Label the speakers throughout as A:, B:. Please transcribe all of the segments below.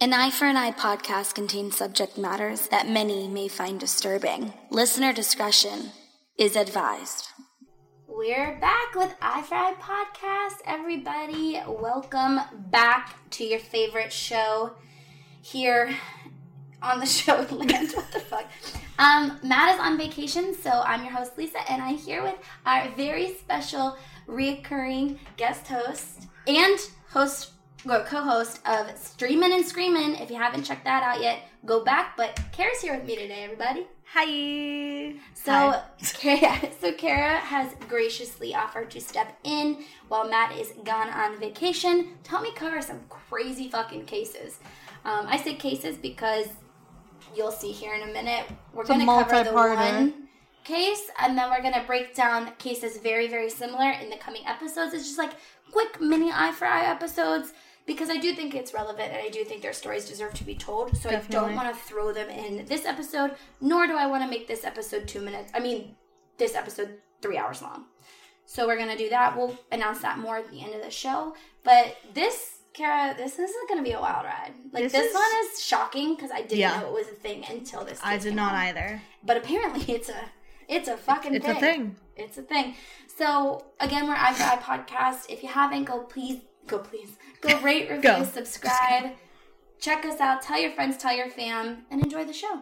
A: An Eye for an Eye podcast contains subject matters that many may find disturbing. Listener discretion is advised. We're back with Eye for Eye podcast, everybody. Welcome back to your favorite show here on the show land. What the fuck? Matt is on vacation, so I'm your host, Lisa, and I'm here with our very special reoccurring guest host and co-host of Streamin' and Screamin'. If you haven't checked that out yet, go back. But Kara's here with me today, everybody.
B: Hi.
A: So Kara has graciously offered to step in while Matt is gone on vacation to help me cover some crazy fucking cases. I say cases because you'll see here in a minute. We're going to cover the one case, and then we're going to break down cases very, very similar in the coming episodes. It's just like quick mini Eye for Eye episodes, because I do think it's relevant, and I do think their stories deserve to be told. So definitely. I don't want to throw them in this episode, nor do I want to make this episode 2 minutes. This episode 3 hours long. So we're going to do that. We'll announce that more at the end of the show. But this, Kara, this is going to be a wild ride. Like, this one is shocking, because I didn't know it was a thing until this.
B: I did not either.
A: But apparently it's a fucking thing.
B: It's a thing.
A: It's a thing. So, again, we're Eye for Eye podcast. If you haven't, go rate, review, subscribe. Check us out. Tell your friends, tell your fam, and enjoy the show.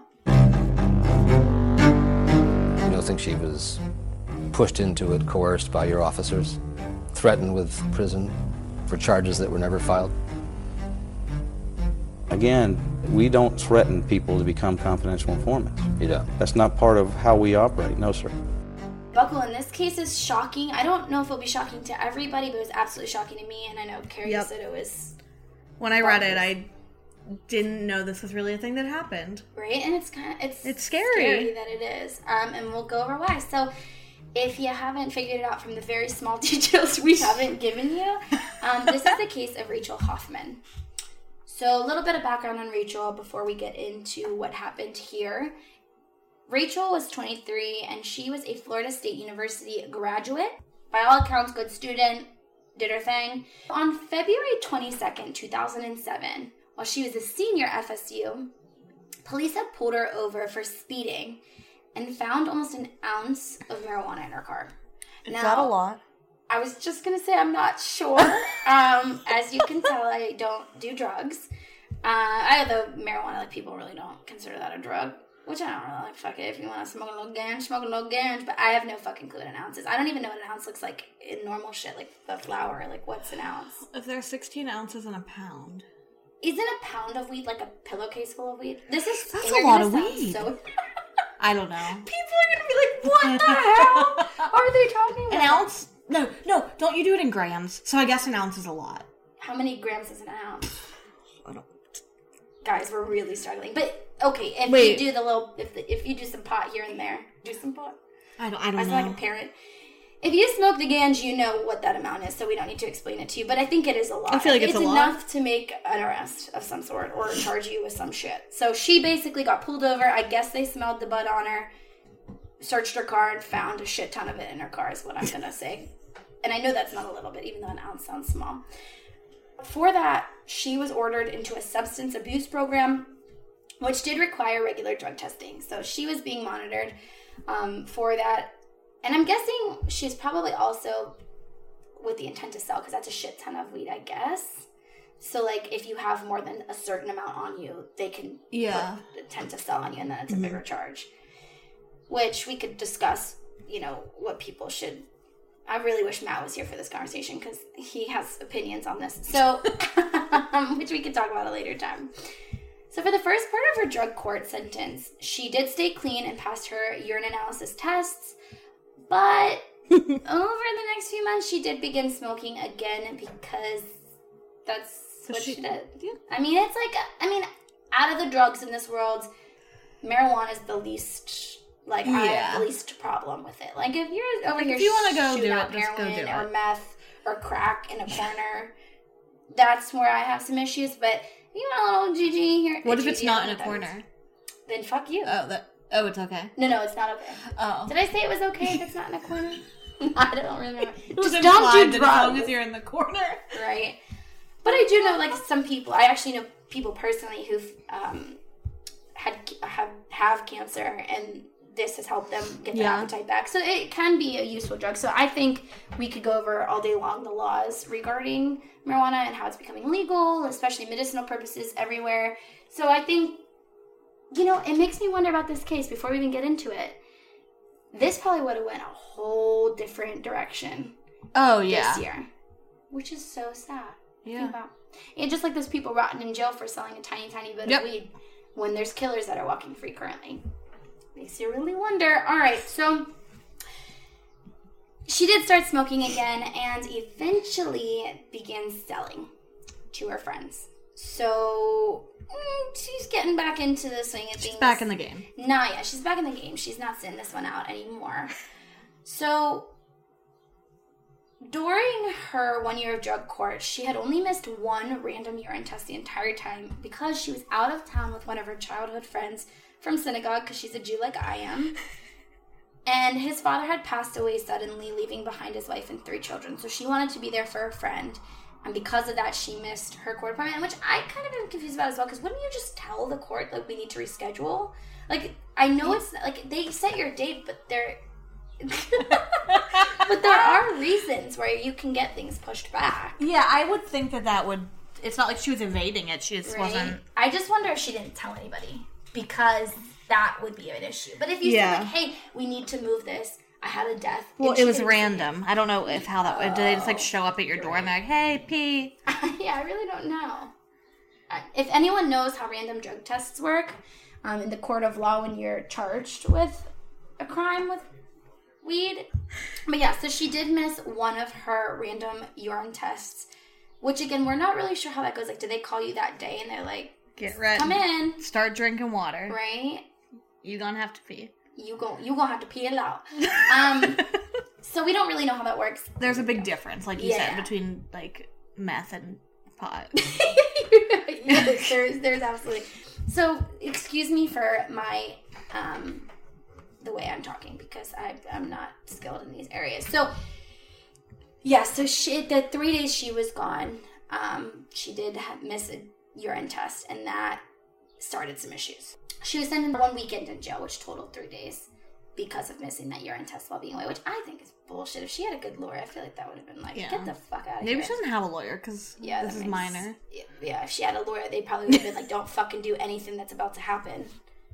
C: You don't think she was pushed into it, coerced by your officers, threatened with prison for charges that were never filed?
D: Again, we don't threaten people to become confidential informants.
C: You don't?
D: That's not part of how we operate, no, sir.
A: Buckle, in this case is shocking. I don't know if it'll be shocking to everybody, but it was absolutely shocking to me, and I know Carrie said it was...
B: When I read it, I didn't know this was really a thing that happened.
A: Right? And it's
B: scary
A: that it is. And we'll go over why. So, if you haven't figured it out from the very small details we haven't given you, this is the case of Rachel Hoffman. So, a little bit of background on Rachel before we get into what happened here. Rachel was 23, and she was a Florida State University graduate. By all accounts, good student, did her thing. On February 22nd, 2007, while she was a senior at FSU, police had pulled her over for speeding and found almost an ounce of marijuana in her car.
B: Is that a lot?
A: I was just going to say I'm not sure. As you can tell, I don't do drugs. Although marijuana, like, people really don't consider that a drug. Which I don't really like. Fuck it. If you want to smoke a little ganj. But I have no fucking clue in ounces. I don't even know what an ounce looks like in normal shit, like the flour. Like, what's an ounce?
B: If there's 16 ounces in a pound.
A: Isn't a pound of weed like a pillowcase full of weed?
B: That's a lot of weed. I don't know.
A: People are going to be like, what the hell are they talking about?
B: An ounce? No. Don't you do it in grams? So I guess an ounce is a lot.
A: How many grams is an ounce?
B: I don't.
A: Guys, we're really struggling. But, okay, if you do if you do some pot here and there, do some pot.
B: I don't know.
A: I sound like a parent. If you smoke the ganj, you know what that amount is, so we don't need to explain it to you. But I think it is a lot.
B: I feel like it's a lot.
A: It's enough to make an arrest of some sort or charge you with some shit. So she basically got pulled over. I guess they smelled the bud on her, searched her car, and found a shit ton of it in her car is what I'm going to say. And I know that's not a little bit, even though an ounce sounds small. For that, she was ordered into a substance abuse program, which did require regular drug testing. So she was being monitored for that. And I'm guessing she's probably also with the intent to sell, because that's a shit ton of weed, I guess. So, like, if you have more than a certain amount on you, they can put intent to sell on you, and then it's a bigger charge. Which we could discuss, what people should... I really wish Matt was here for this conversation, because he has opinions on this. So, which we could talk about at a later time. So for the first part of her drug court sentence, she did stay clean and passed her urine analysis tests. But over the next few months, she did begin smoking again, because that's what she did. Yeah. It's like, out of the drugs in this world, marijuana is the least... I have the least problem with it. Like, if you're over here,
B: if you want to go
A: shooting
B: do
A: out
B: it, just go do
A: heroin
B: it.
A: or meth or crack in a corner, that's where I have some issues. But you want a little GG here.
B: What if it's not in a corner?
A: Then fuck you.
B: Oh, it's okay.
A: No, it's not okay.
B: Oh,
A: did I say it was okay if it's not in a corner? I don't remember.
B: Just don't do drugs as long as you're in the corner,
A: right? But I do know, like, some people. I actually know people personally who've have cancer, and this has helped them get their appetite back. So it can be a useful drug. So I think we could go over all day long the laws regarding marijuana and how it's becoming legal, especially medicinal purposes everywhere. So I think, it makes me wonder about this case before we even get into it. This probably would have went a whole different direction.
B: Oh, yeah.
A: This year. Which is so sad.
B: Yeah.
A: Think about. And just like those people rotting in jail for selling a tiny, tiny bit of weed when there's killers that are walking free currently. Makes you really wonder. All right, so she did start smoking again and eventually began selling to her friends. So she's getting back into the swing of things.
B: She's back in the game.
A: Nah, yeah, she's back in the game. She's not sitting this one out anymore. So during her 1 year of drug court, she had only missed one random urine test the entire time because she was out of town with one of her childhood friends from synagogue, because she's a Jew like I am. And his father had passed away suddenly, leaving behind his wife and 3 children. So she wanted to be there for her friend. And because of that, she missed her court appointment, which I kind of am confused about as well, because wouldn't you just tell the court, like, we need to reschedule? Like, I know it's, like, they set your date, but they're... but there are reasons where you can get things pushed back.
B: Yeah, I would think that would... It's not like she was evading it. She just wasn't...
A: I just wonder if she didn't tell anybody, because that would be an issue. But if you said, like, hey, we need to move this, I had a death.
B: Well, it was random. I don't know how that would... Did they just, like, show up at your door and they're like, hey, pee?
A: Yeah, I really don't know. If anyone knows how random drug tests work in the court of law when you're charged with a crime with weed. But yeah, so she did miss one of her random urine tests, which, again, we're not really sure how that goes. Like, do they call you that day and they're like,
B: get ready,
A: come in,
B: start drinking water,
A: right?
B: You gonna have to pee.
A: You gonna have to pee it out. So we don't really know how that works.
B: There's a big difference, like you said, between, like, meth and pot.
A: Yes, there's absolutely. So excuse me for my the way I'm talking, because I'm not skilled in these areas. So yeah, so the 3 days she was gone, she did miss a urine test, and that started some issues. She was sent 1 weekend in jail, which totaled 3 days, because of missing that urine test while being away, which I think is bullshit. If she had a good lawyer, I feel like that would have been like, get the fuck out of here.
B: Maybe she doesn't have a lawyer, because this is minor.
A: Yeah, if she had a lawyer, they probably would have been like, don't fucking do anything that's about to happen.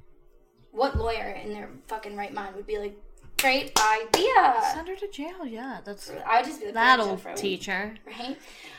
A: What lawyer in their fucking right mind would be like, great idea?
B: Send her to jail, yeah.
A: I would just be like,
B: that'll teach her.
A: Right?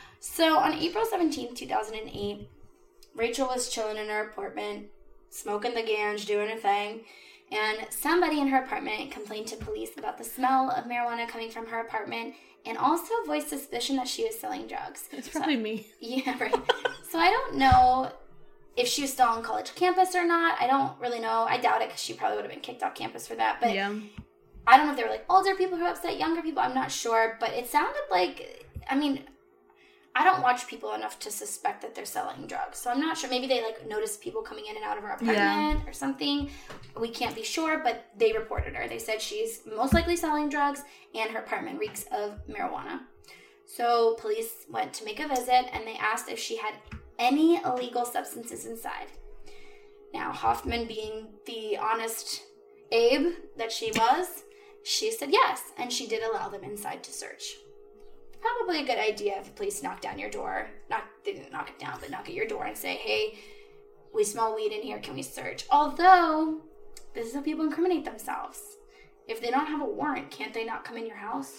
A: So on April 17th, 2008, Rachel was chilling in her apartment, smoking the ganj, doing her thing, and somebody in her apartment complained to police about the smell of marijuana coming from her apartment, and also voiced suspicion that she was selling drugs.
B: It's probably me.
A: Yeah, right. So I don't know if she was still on college campus or not. I don't really know. I doubt it, because she probably would have been kicked off campus for that. But
B: yeah.
A: I don't know if they were like older people who were upset, younger people. I'm not sure. But it sounded like, I mean, I don't watch people enough to suspect that they're selling drugs. So I'm not sure. Maybe they like noticed people coming in and out of her apartment or something. We can't be sure, but they reported her. They said she's most likely selling drugs and her apartment reeks of marijuana. So police went to make a visit, and they asked if she had any illegal substances inside. Now, Hoffman, being the honest Abe that she was, she said yes, and she did allow them inside to search. Probably a good idea if the police knock down your door. They didn't knock it down, but knock at your door and say, hey, we smell weed in here, can we search? Although, this is how people incriminate themselves. If they don't have a warrant, can't they not come in your house?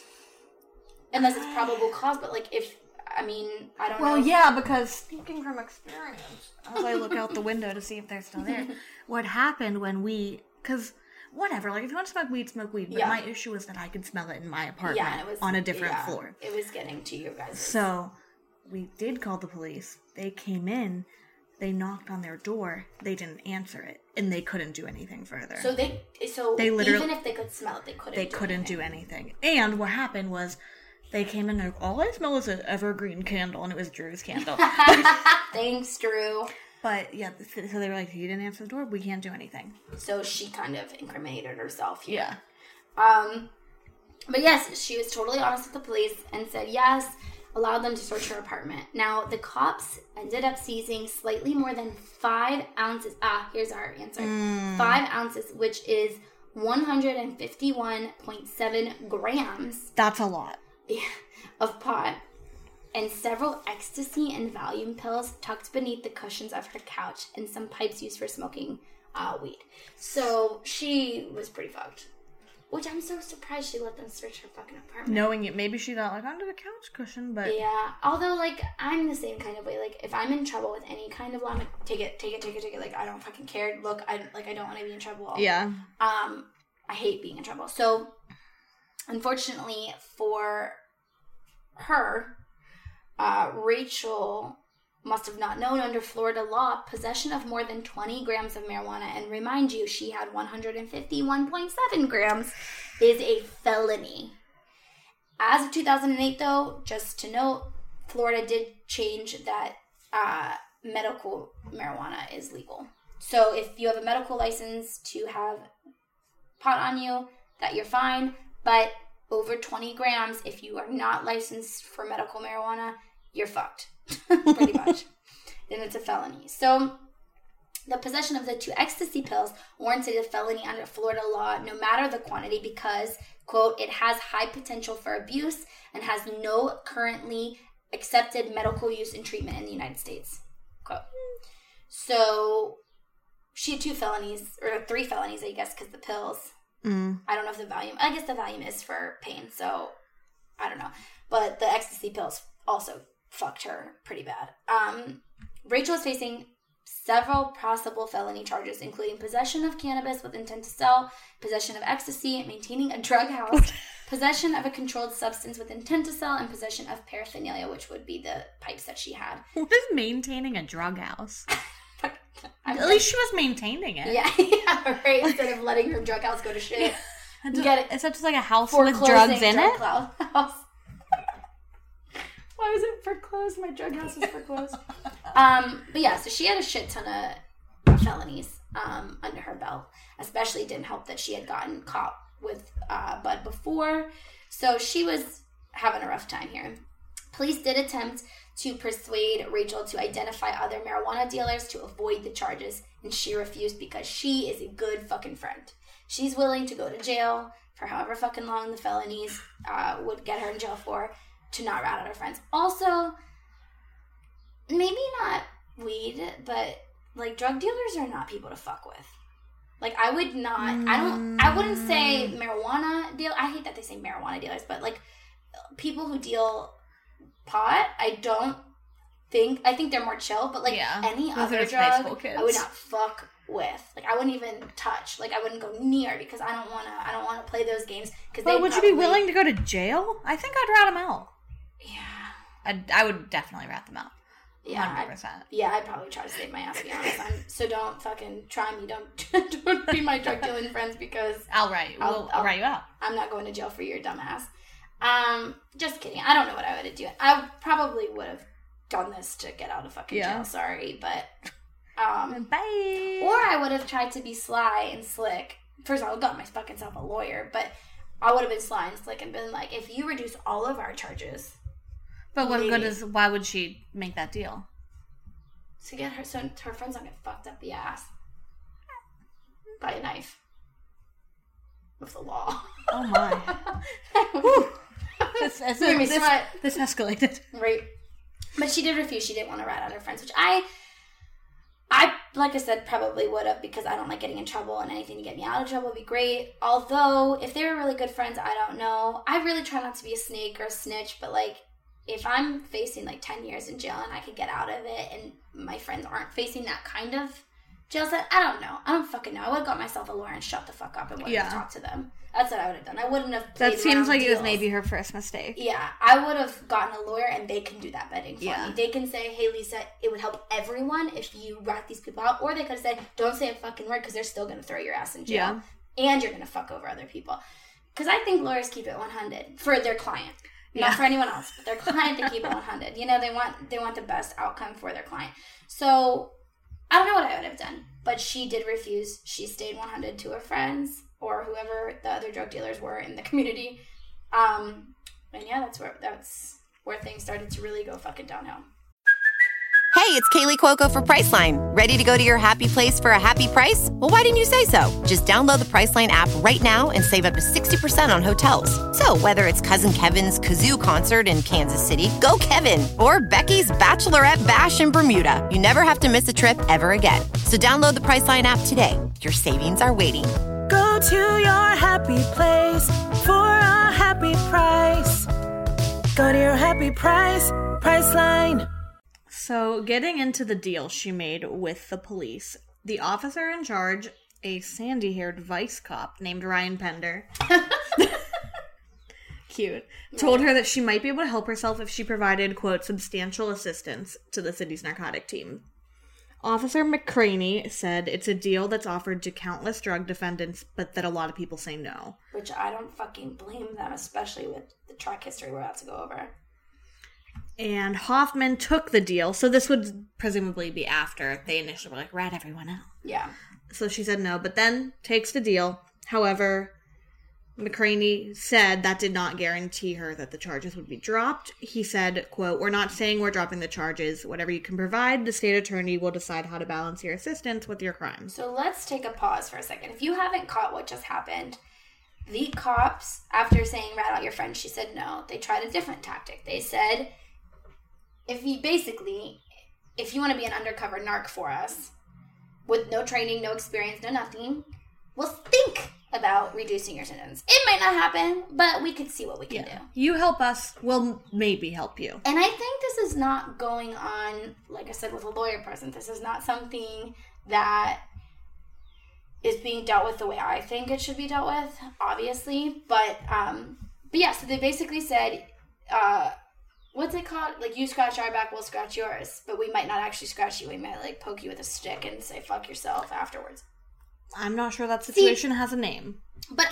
A: Unless it's probable cause, but like I don't know.
B: Well, yeah, because speaking from experience, as I look out the window to see if they're still there, what happened when because whatever, like if you want to smoke weed, but my issue is that I could smell it in my apartment on a different floor.
A: It was getting to you guys.
B: So we did call the police. They came in, they knocked on their door, they didn't answer it, and they couldn't do anything further.
A: So they literally, even if they could smell it, they couldn't do anything.
B: And what happened was, they came in and all I smell is an evergreen candle, and it was Drew's candle.
A: Thanks, Drew.
B: But yeah, so they were like, you didn't answer the door, we can't do anything.
A: So she kind of incriminated herself here.
B: Yeah.
A: But yes, she was totally honest with the police and said, yes, allowed them to search her apartment. Now, the cops ended up seizing slightly more than 5 ounces. Here's our answer. 5 ounces, which is 151.7 grams.
B: That's a lot.
A: Of pot. And several ecstasy and Valium pills tucked beneath the cushions of her couch, and some pipes used for smoking weed. So she was pretty fucked. Which I'm so surprised she let them search her fucking apartment.
B: Knowing it, maybe she got, like, under the couch cushion, but...
A: Yeah. Although, like, I'm the same kind of way. Like, if I'm in trouble with any kind of law, I'm like, take it. Like, I don't fucking care. Look, I don't want to be in trouble.
B: Yeah.
A: I hate being in trouble. So, unfortunately for her... Rachel must have not known under Florida law, possession of more than 20 grams of marijuana, and remind you, she had 151.7 grams, is a felony. As of 2008, though, just to note, Florida did change that medical marijuana is legal. So if you have a medical license to have pot on you, that you're fine, but over 20 grams, if you are not licensed for medical marijuana, you're fucked, pretty much. And it's a felony. So the possession of the 2 ecstasy pills warranted a felony under Florida law, no matter the quantity, because, quote, it has high potential for abuse and has no currently accepted medical use and treatment in the United States, quote. So she had 2 felonies, or 3 felonies, I guess, because the pills... I don't know if the Valium... I guess the Valium is for pain, so I don't know. But the ecstasy pills also fucked her pretty bad. Rachel is facing several possible felony charges, including possession of cannabis with intent to sell, possession of ecstasy, maintaining a drug house, possession of a controlled substance with intent to sell, and possession of paraphernalia, which would be the pipes that she had.
B: What is maintaining a drug house? At least she was maintaining it.
A: Yeah, right. Instead of letting her drug house go to shit.
B: Is that just like a house with drugs in it?
A: House. Why was it foreclosed? My drug house was foreclosed. But yeah, so she had a shit ton of felonies under her belt. Especially didn't help that she had gotten caught with bud before. So she was having a rough time here. Police did attempt to persuade Rachel to identify other marijuana dealers to avoid the charges, and she refused because she is a good fucking friend. She's willing to go to jail for however fucking long the felonies would get her in jail for, to not rat out her friends. Also, maybe not weed, but, like, drug dealers are not people to fuck with. Like, I would not, I wouldn't say marijuana deal. I hate that they say marijuana dealers, but, like, people who deal pot, I think they're more chill, but like any other drug, I would not fuck with. Like, I wouldn't even touch. Like, I wouldn't go near because I don't want to play those games.
B: But would you be willing to go to jail? I think I'd rat them out.
A: Yeah,
B: I would definitely rat them out.
A: Yeah,
B: 100%.
A: I'd probably try to save my ass, to be honest. So don't fucking try me. Don't be my drug dealing friends, because
B: I'll write you out.
A: I'm not going to jail for your dumb ass. Just kidding. I don't know what I would have done. I probably would have done this to get out of fucking jail. Sorry, but
B: bye.
A: Or I would have tried to be sly and slick. First of all, I got my fucking self a lawyer, but I would have been sly and slick and been like, if you reduce all of our charges.
B: But what good is? Why would she make that deal?
A: To get her, so her friends don't get fucked up the ass by a knife with the law. Oh my. This
B: escalated.
A: Right. But she did refuse. She didn't want to rat out her friends, which I like I said, probably would have, because I don't like getting in trouble, and anything to get me out of trouble would be great. Although, if they were really good friends, I don't know. I really try not to be a snake or a snitch, but, like, if I'm facing, like, 10 years in jail and I could get out of it, and my friends aren't facing that kind of jail set, I don't know. I don't fucking know. I would have got myself a lawyer and shut the fuck up and wouldn't have talked to them. That's what I would have done. I wouldn't have played.
B: That seems like it was maybe her first mistake.
A: Yeah, I would have gotten a lawyer, and they can do that betting for me. They can say, hey, Lisa, it would help everyone if you rat these people out. Or they could have said, don't say a fucking word, because they're still going to throw your ass in jail. Yeah. And you're going to fuck over other people. Because I think lawyers keep it 100 for their client. Not for anyone else, but their client, they keep it 100. You know, they want the best outcome for their client. So, I don't know what I would have done. But she did refuse. She stayed 100 to her friends, or whoever the other drug dealers were in the community. And yeah, that's where things started to really go fucking downhill.
E: Hey, it's Kaylee Cuoco for Priceline. Ready to go to your happy place for a happy price? Well, why didn't you say so? Just download the Priceline app right now and save up to 60% on hotels. So whether it's Cousin Kevin's Kazoo Concert in Kansas City, go Kevin, or Becky's Bachelorette Bash in Bermuda, you never have to miss a trip ever again. So download the Priceline app today. Your savings are waiting.
F: Go to your happy place for a happy price. Go to your happy price, Priceline.
B: So, getting into the deal she made with the police, the officer in charge, a sandy-haired vice cop named Ryan Pender, cute, told her that she might be able to help herself if she provided, quote, substantial assistance to the city's narcotic team. Officer McCraney said it's a deal that's offered to countless drug defendants, but that a lot of people say no.
A: Which I don't fucking blame them, especially with the track history we're about to go over.
B: And Hoffman took the deal, so this would presumably be after they initially were like, rat everyone out.
A: Yeah.
B: So she said no, but then takes the deal. However, McCraney said that did not guarantee her that the charges would be dropped. He said, quote, "We're not saying we're dropping the charges. Whatever you can provide, the state attorney will decide how to balance your assistance with your crimes."
A: So let's take a pause for a second. If you haven't caught what just happened, the cops, after saying rat out your friend, she said no. They tried a different tactic. They said, if you want to be an undercover narc for us, with no training, no experience, no nothing, we'll think about reducing your sentence. It might not happen, but we could see what we can do.
B: You help us, we'll maybe help you.
A: And I think this is not going on, like I said, with a lawyer present. This is not something that is being dealt with the way I think it should be dealt with, obviously. But yeah, so they basically said, what's it called? Like, you scratch our back, we'll scratch yours. But we might not actually scratch you. We might, like, poke you with a stick and say, fuck yourself afterwards.
B: I'm not sure that situation has a name.
A: But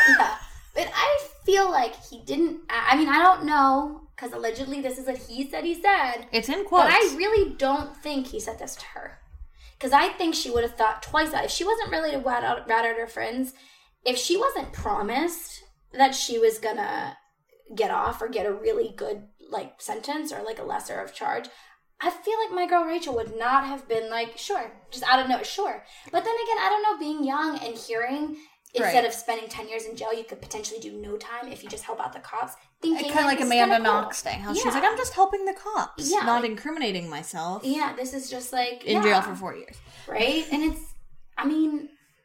A: but I feel like he didn't, I mean, I don't know, because allegedly this is what he said.
B: It's in quotes.
A: But I really don't think he said this to her. Because I think she would have thought twice that. If she wasn't ready to rat out her friends, if she wasn't promised that she was going to get off or get a really good, like, sentence or, like, a lesser of charge, I feel like my girl Rachel would not have been like, sure, just out of nowhere, sure. But then again, I don't know, being young and hearing, instead of spending 10 years in jail, you could potentially do no time if you just help out the cops. Thinking
B: kind of like Amanda Knox thing. How she's like, I'm just helping the cops, not incriminating myself.
A: Yeah, this is just like,
B: in jail for 4 years.
A: Right? And it's, I mean,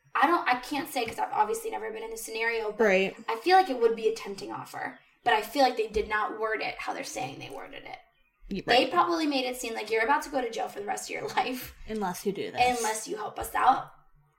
A: I can't say because I've obviously never been in this scenario, but I feel like it would be a tempting offer. But I feel like they did not word it how they're saying they worded it. Right. They probably made it seem like you're about to go to jail for the rest of your life.
B: Unless you do this.
A: Unless you help us out.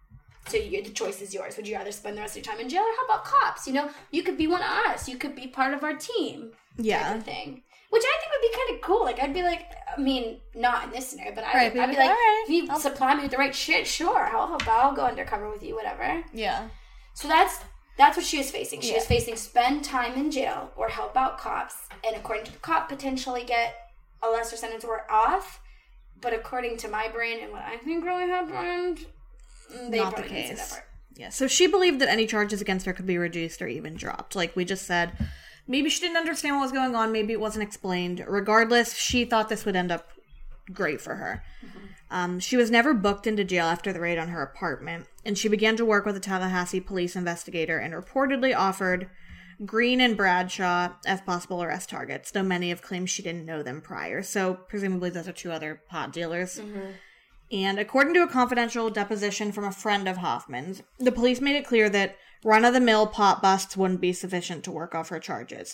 A: So the choice is yours. Would you rather spend the rest of your time in jail or how about cops? You know, you could be one of us. You could be part of our team.
B: Yeah.
A: Type of thing. Which I think would be kind of cool. Like, I'd be like, I mean, not in this scenario, but I'd be like, if you supply me with the right shit, sure. I'll go undercover with you, whatever.
B: Yeah.
A: So that's what she was facing. She was facing spend time in jail or help out cops. And according to the cop, potentially get a lesser sentence or off. But according to my brain and what I think really happened, they
B: not the case. Yeah, so she believed that any charges against her could be reduced or even dropped. Like we just said, maybe she didn't understand what was going on. Maybe it wasn't explained. Regardless, she thought this would end up great for her. Mm-hmm. She was never booked into jail after the raid on her apartment. And she began to work with a Tallahassee police investigator and reportedly offered Green and Bradshaw as possible arrest targets, though many have claimed she didn't know them prior. So presumably those are two other pot dealers. Mm-hmm. And according to a confidential deposition from a friend of Hoffman's, the police made it clear that run-of-the-mill pot busts wouldn't be sufficient to work off her charges.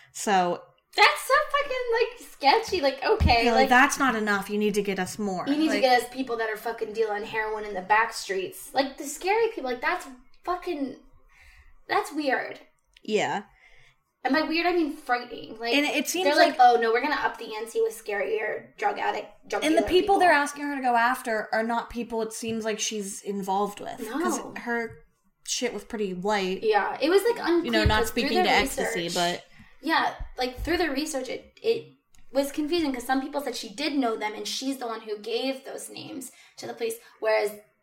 B: So
A: that's so fucking, like, sketchy. Like, okay.
B: Like, that's not enough. You need to get us more.
A: You need to get us people that are fucking dealing heroin in the back streets. Like, the scary people, like, that's weird.
B: Yeah.
A: And by weird, I mean frightening. Like,
B: and it seems
A: they're like, oh, no, we're going to up the ante with scarier drug
B: and the people they're asking her to go after are not people it seems like she's involved with.
A: No.
B: Because her shit was pretty light.
A: Yeah. It was, like, unclear.
B: You know, not speaking to ecstasy, but...
A: Yeah, like, through the research, it was confusing because some people said she did know them and she's the one who gave those names to the police, whereas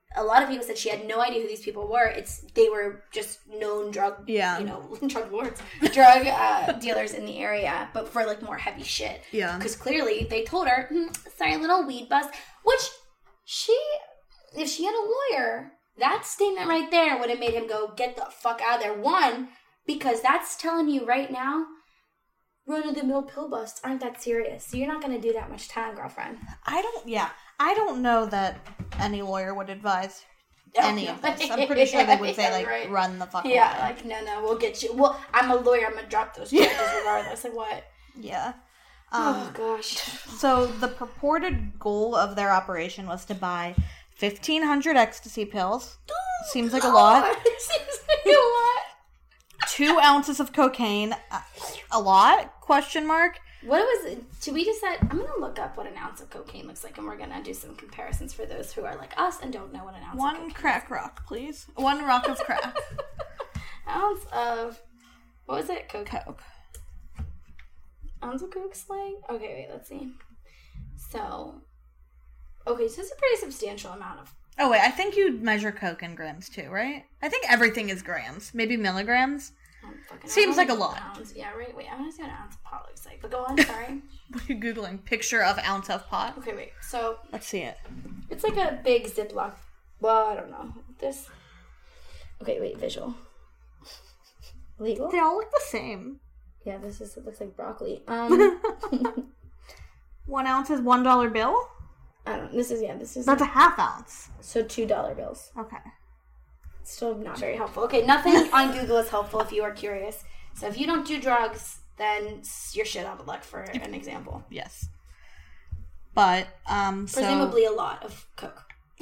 A: a lot of people said she had no idea who these people were. They were just known drug, drug lords, drug dealers in the area, but for like more heavy shit.
B: Yeah.
A: Because clearly they told her, sorry, little weed bust, which if she had a lawyer, that statement right there would have made him go, get the fuck out of there. One, because that's telling you right now, run-of-the-mill pill busts aren't that serious. So you're not going to do that much time, girlfriend.
B: I don't know that any lawyer would advise any of this. I'm pretty sure they would say, like, right. Run the fuck away.
A: Yeah, like, no, we'll get you. Well, I'm a lawyer. I'm going to drop those charges regardless. Like, what?
B: Yeah.
A: Oh, gosh.
B: So the purported goal of their operation was to buy 1,500 ecstasy pills. Seems like a lot.
A: Seems like a lot.
B: 2 ounces of cocaine. A lot? Question mark.
A: What was it? Should we decide? I'm going to look up what an ounce of cocaine looks like, and we're going to do some comparisons for those who are like us and don't know what an ounce of cocaine is.
B: 1 crack rock, please. 1 rock of crack.
A: Ounce of, what was it?
B: Coke.
A: Ounce of coke slang? Okay, wait, let's see. So it's a pretty substantial amount of...
B: Oh, wait, I think you measure coke in grams, too, right? I think everything is grams. Maybe milligrams. Seems like a lot.
A: Ounce. Yeah, right. Wait, I want to see what an ounce of pot looks like. But go on, sorry.
B: What are you Googling? Picture of ounce of pot?
A: Okay, wait. So...
B: Let's see it.
A: It's like a big Ziploc. Well, I don't know. This... Okay, wait, visual. Legal?
B: They all look the same.
A: Yeah, it looks like broccoli.
B: 1 ounce is $1 bill?
A: I don't know. This is...
B: That's a half ounce.
A: So $2 bills.
B: Okay.
A: Still not very helpful. Okay, nothing on Google is helpful if you are curious. So if you don't do drugs, then you're shit out of luck, for an example.
B: Yes. But,
A: presumably a lot of coke.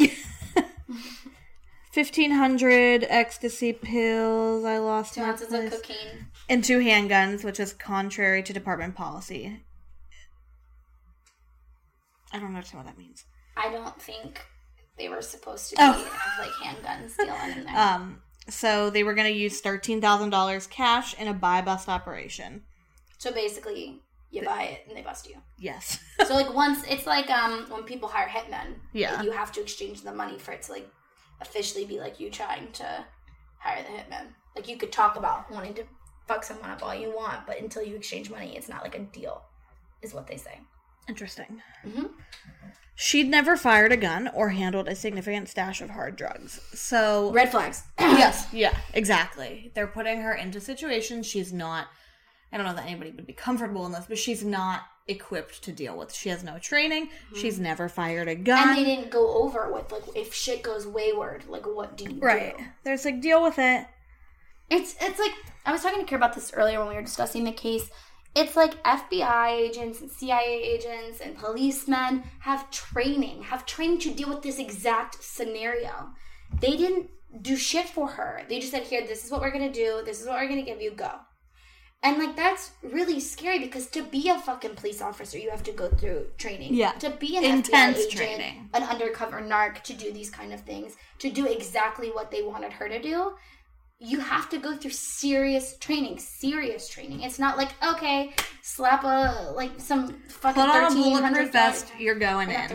B: 1,500 ecstasy pills. I lost
A: 2 ounces of cocaine.
B: And 2 handguns, which is contrary to department policy. I don't understand what that means.
A: I don't think they were supposed to have like handguns dealing in there.
B: So they were going to use $13,000 cash in a buy-bust operation.
A: So basically, you buy it and they bust you.
B: Yes.
A: So like once, it's like when people hire hitmen.
B: Yeah.
A: Like, you have to exchange the money for it to like officially be like you trying to hire the hitman. Like you could talk about wanting to fuck someone up all you want, but until you exchange money, it's not like a deal, is what they say.
B: Interesting.
A: Mm-hmm.
B: She'd never fired a gun or handled a significant stash of hard drugs. So...
A: Red flags.
B: Yes. Yeah, exactly. They're putting her into situations she's not... I don't know that anybody would be comfortable in this, but she's not equipped to deal with. She has no training. Mm-hmm. She's never fired a gun.
A: And they didn't go over with, like, if shit goes wayward, like, what do you do?
B: Right. There's, like, deal with it.
A: It's like... I was talking to Kara about this earlier when we were discussing the case. It's like FBI agents and CIA agents and policemen have training to deal with this exact scenario. They didn't do shit for her. They just said, here, this is what we're going to do. This is what we're going to give you. Go. And, like, that's really scary because to be a fucking police officer, you have to go through training.
B: Yeah.
A: To be an
B: intense
A: FBI agent,
B: training.
A: An undercover narc, to do these kind of things, to do exactly what they wanted her to do, you have to go through serious training. It's not like, okay, slap some fucking $1,300.
B: Put on a bulletproof vest, you're going in.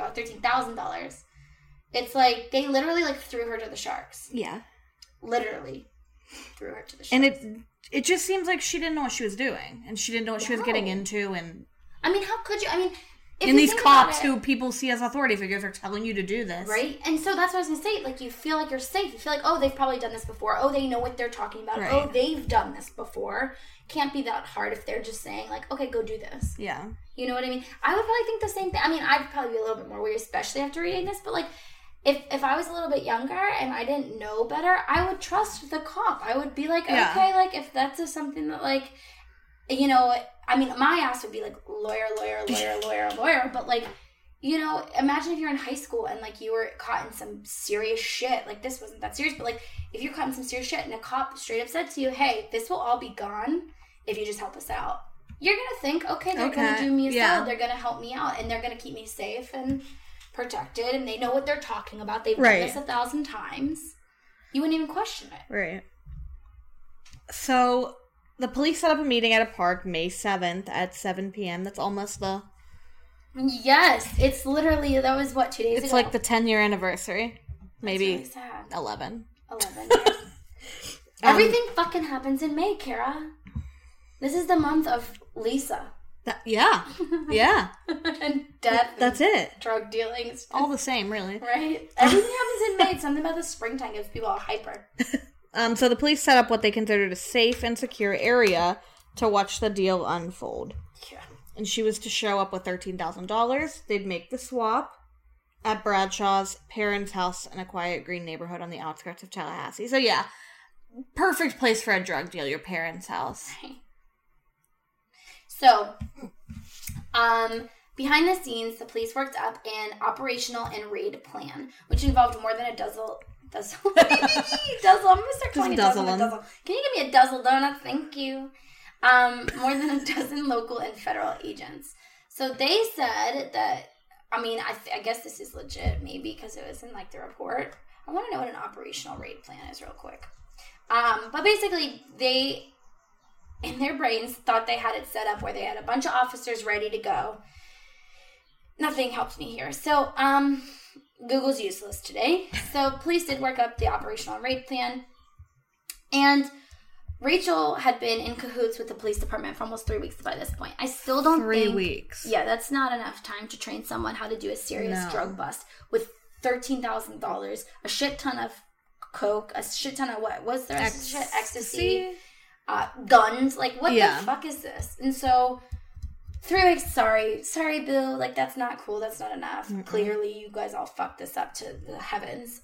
A: $13,000. It's like, they literally, like, threw her to the sharks.
B: Yeah.
A: Literally threw her to the sharks.
B: And it just seems like she didn't know what she was doing. And she didn't know what she was getting into. And
A: I mean, how could you? I mean...
B: And these cops who people see as authority figures are telling you to do this.
A: Right? And so that's what I was going to say. Like, you feel like you're safe. You feel like, oh, they've probably done this before. Oh, they know what they're talking about. Right. Oh, they've done this before. Can't be that hard if they're just saying, like, okay, go do this.
B: Yeah.
A: You know what I mean? I would probably think the same thing. I mean, I'd probably be a little bit more weird, especially after reading this. But, like, if I was a little bit younger and I didn't know better, I would trust the cop. I would be like, okay, like, if that's just something that, like, you know, I mean, my ass would be like, lawyer. But, like, you know, imagine if you're in high school and, like, you were caught in some serious shit. Like, this wasn't that serious, but, like, if you're caught in some serious shit and a cop straight up said to you, hey, this will all be gone if you just help us out. You're going to think, okay, they're going to do me a solid. They're going to help me out, and they're going to keep me safe and protected, and they know what they're talking about. They've done this 1,000 times. You wouldn't even question it.
B: Right. So, the police set up a meeting at a park May 7th at 7 p.m. That's almost the...
A: Yes, it's literally, that was what, 2 days ago?
B: It's like the 10-year anniversary. Maybe
A: really sad.
B: 11.
A: 11 years. Everything fucking happens in May, Kara. This is the month of Lisa.
B: Yeah.
A: And death.
B: That's
A: and
B: it.
A: Drug dealings.
B: All the same, really.
A: Right? Everything happens in May. It's something about the springtime gives people a hyper.
B: So the police set up what they considered a safe and secure area to watch the deal unfold.
A: Yeah.
B: And she was to show up with $13,000. They'd make the swap at Bradshaw's parents' house in a quiet green neighborhood on the outskirts of Tallahassee. So yeah, perfect place for a drug deal, your parents' house.
A: Right. So, behind the scenes, the police worked up an operational and raid plan, which involved more than a dozen. Duzzle. I'm gonna start calling it Duzzle. Can you give me a Duzzle donut? Thank you. More than a dozen local and federal agents. So they said that. I mean, I guess this is legit, maybe because it was in like the report. I want to know what an operational raid plan is, real quick. But basically, they, in their brains, thought they had it set up where they had a bunch of officers ready to go. Nothing helps me here. So, Google's useless today. So police did work up the operational raid plan. And Rachel had been in cahoots with the police department for almost 3 weeks by this point. I still don't think...
B: 3 weeks.
A: Yeah, that's not enough time to train someone how to do a serious drug bust with $13,000, a shit ton of coke, a shit ton of what? Was there ecstasy? Guns. Like, what the fuck is this? And so... 3 weeks, sorry, Bill. Like, that's not cool. That's not enough. Mm-mm. Clearly, you guys all fucked this up to the heavens.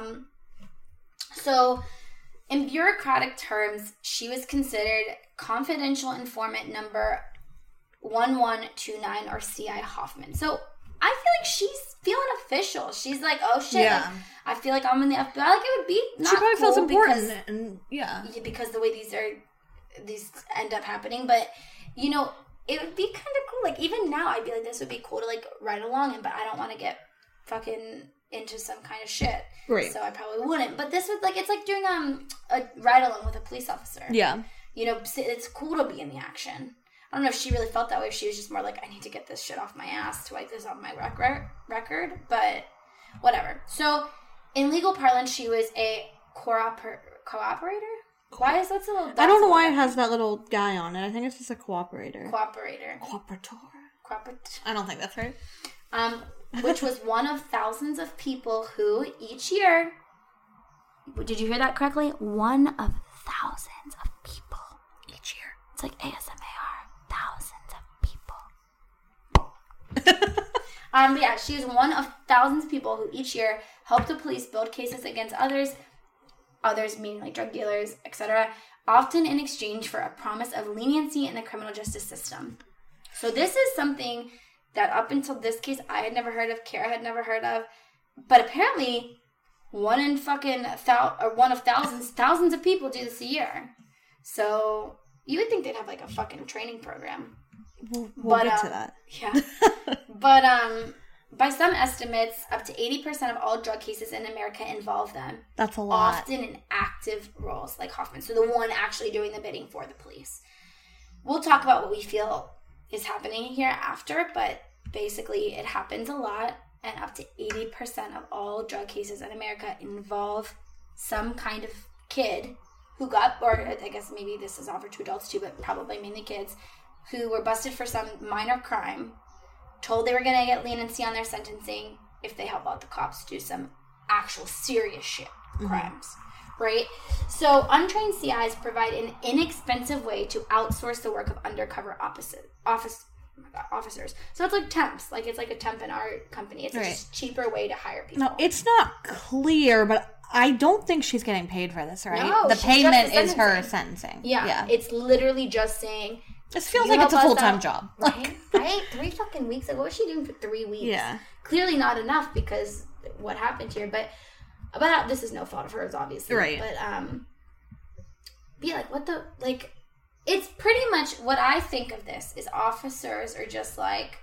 A: So, in bureaucratic terms, she was considered confidential informant number 1129 or C.I. Hoffman. So, I feel like she's feeling official. She's like, oh shit, like, I feel like I'm in the FBI. Like, it would be not
B: she probably
A: cool
B: feels important.
A: because the way these end up happening. But, you know, it would be kind of cool. Like, even now, I'd be like, this would be cool to, like, ride along in, but I don't want to get fucking into some kind of shit.
B: Right.
A: So I probably wouldn't. But this would, like, it's like doing a ride along with a police officer. Yeah. You know, it's cool to be in the action. I don't know if she really felt that way. If she was just more like, I need to get this shit off my ass to wipe this off my record. But whatever. So, in legal parlance, she was a cooperator? Why is that a little...
B: I don't know why it has that little guy on it. I think it's just a cooperator.
A: Cooperator.
B: I don't think that's right.
A: Which was one of thousands of people who each year... Did you hear that correctly? One of thousands of people each year. It's like ASMR. Thousands of people. Yeah, she is one of thousands of people who each year help the police build cases against others meaning like drug dealers, etc., often in exchange for a promise of leniency in the criminal justice system. So this is something that up until this case I had never heard of, Kara had never heard of, but apparently one of thousands of people do this a year. So you would think they'd have like a fucking training program.
B: We'll get to that.
A: Yeah. But by some estimates, up to 80% of all drug cases in America involve them.
B: That's a lot.
A: Often in active roles, like Hoffman. So the one actually doing the bidding for the police. We'll talk about what we feel is happening here after, but basically it happens a lot. And up to 80% of all drug cases in America involve some kind of kid who got, or I guess maybe this is offered to adults too, but probably mainly kids, who were busted for some minor crime, told they were going to get leniency on their sentencing if they help out the cops do some actual serious shit, crimes, right? So untrained CIs provide an inexpensive way to outsource the work of undercover officers. So it's like temps. Like, it's like a temp in our company. It's a just cheaper way to hire people.
B: No, it's not clear, but I don't think she's getting paid for this, right?
A: No,
B: the payment is her sentencing.
A: Yeah. It's literally just saying...
B: This feels like it's a full-time job.
A: Right? 3 fucking weeks ago. What was she doing for 3 weeks?
B: Yeah.
A: Clearly not enough because what happened here. But this is no fault of hers, obviously.
B: Right.
A: But, be like, what the... Like, it's pretty much... What I think of this is officers are just like...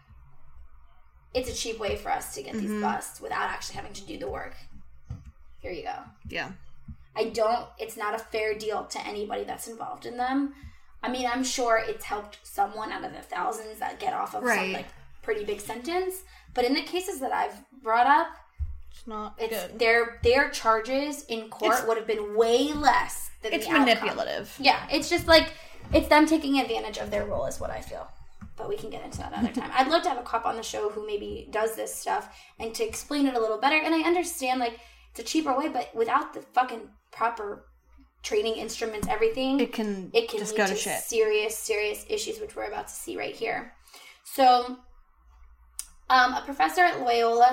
A: It's a cheap way for us to get these busts without actually having to do the work. Here you go.
B: Yeah.
A: It's not a fair deal to anybody that's involved in them. I mean, I'm sure it's helped someone out of the thousands that get off of some, like, pretty big sentence. But in the cases that I've brought up,
B: It's not good.
A: Their charges in court would have been way less than the outcome.
B: It's manipulative.
A: Yeah, it's just like, it's them taking advantage of their role is what I feel. But we can get into that another time. I'd love to have a cop on the show who maybe does this stuff and to explain it a little better. And I understand, like, it's a cheaper way, but without the fucking proper training instruments, everything,
B: it can
A: just lead to shit. Serious issues, which we're about to see right here. So, a professor at Loyola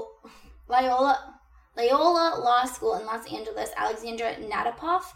A: Law School in Los Angeles, Alexandra Nadapoff,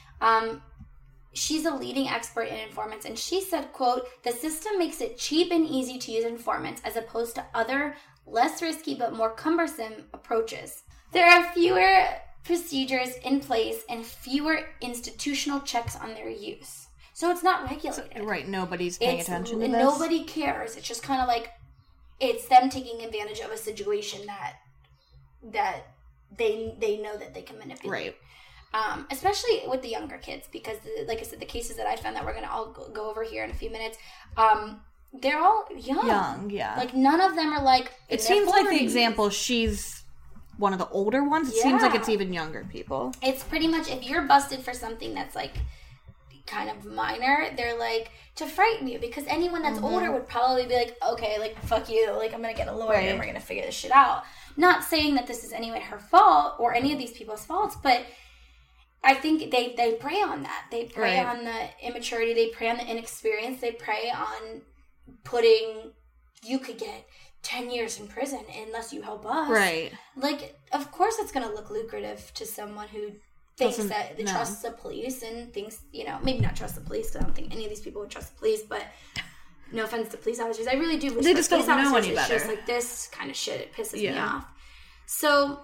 A: she's a leading expert in informants, and she said, quote, "The system makes it cheap and easy to use informants as opposed to other, less risky but more cumbersome approaches. There are fewer procedures in place and fewer institutional checks on their use." So it's not regulated.
B: Right, nobody's paying attention to this.
A: Nobody cares. It's just kind of like, it's them taking advantage of a situation that they know that they can manipulate.
B: Right.
A: Especially with the younger kids, because, like I said, the cases that I found that we're going to all go over here in a few minutes, they're all young.
B: Young, yeah.
A: Like, none of them are, like,
B: it seems like the example, she's one of the older ones. It seems like it's even younger people. It's
A: pretty much, if you're busted for something that's, like, kind of minor, they're, like, to frighten you, because anyone that's older would probably be like, okay, like, fuck you, like, I'm going to get a lawyer and we're going to figure this shit out. Not saying that this is anyway her fault or any of these people's faults, but I think they prey on that. They prey on the immaturity. They prey on the inexperience. They prey on putting, you could get 10 years in prison unless you help us.
B: Right.
A: Like, of course it's going to look lucrative to someone who thinks that trusts the police and thinks, you know, maybe not trust the police, because I don't think any of these people would trust the police, but no offense to police officers. I really do.
B: They just don't know any better.
A: It's just like this kind of shit. It pisses me off. So,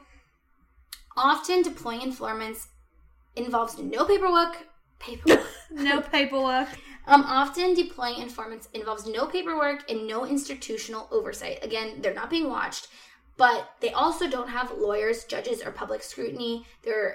A: often deploying informants involves no paperwork.
B: No paperwork.
A: Often deploying informants involves no paperwork and no institutional oversight. Again, they're not being watched, but they also don't have lawyers, judges, or public scrutiny. Their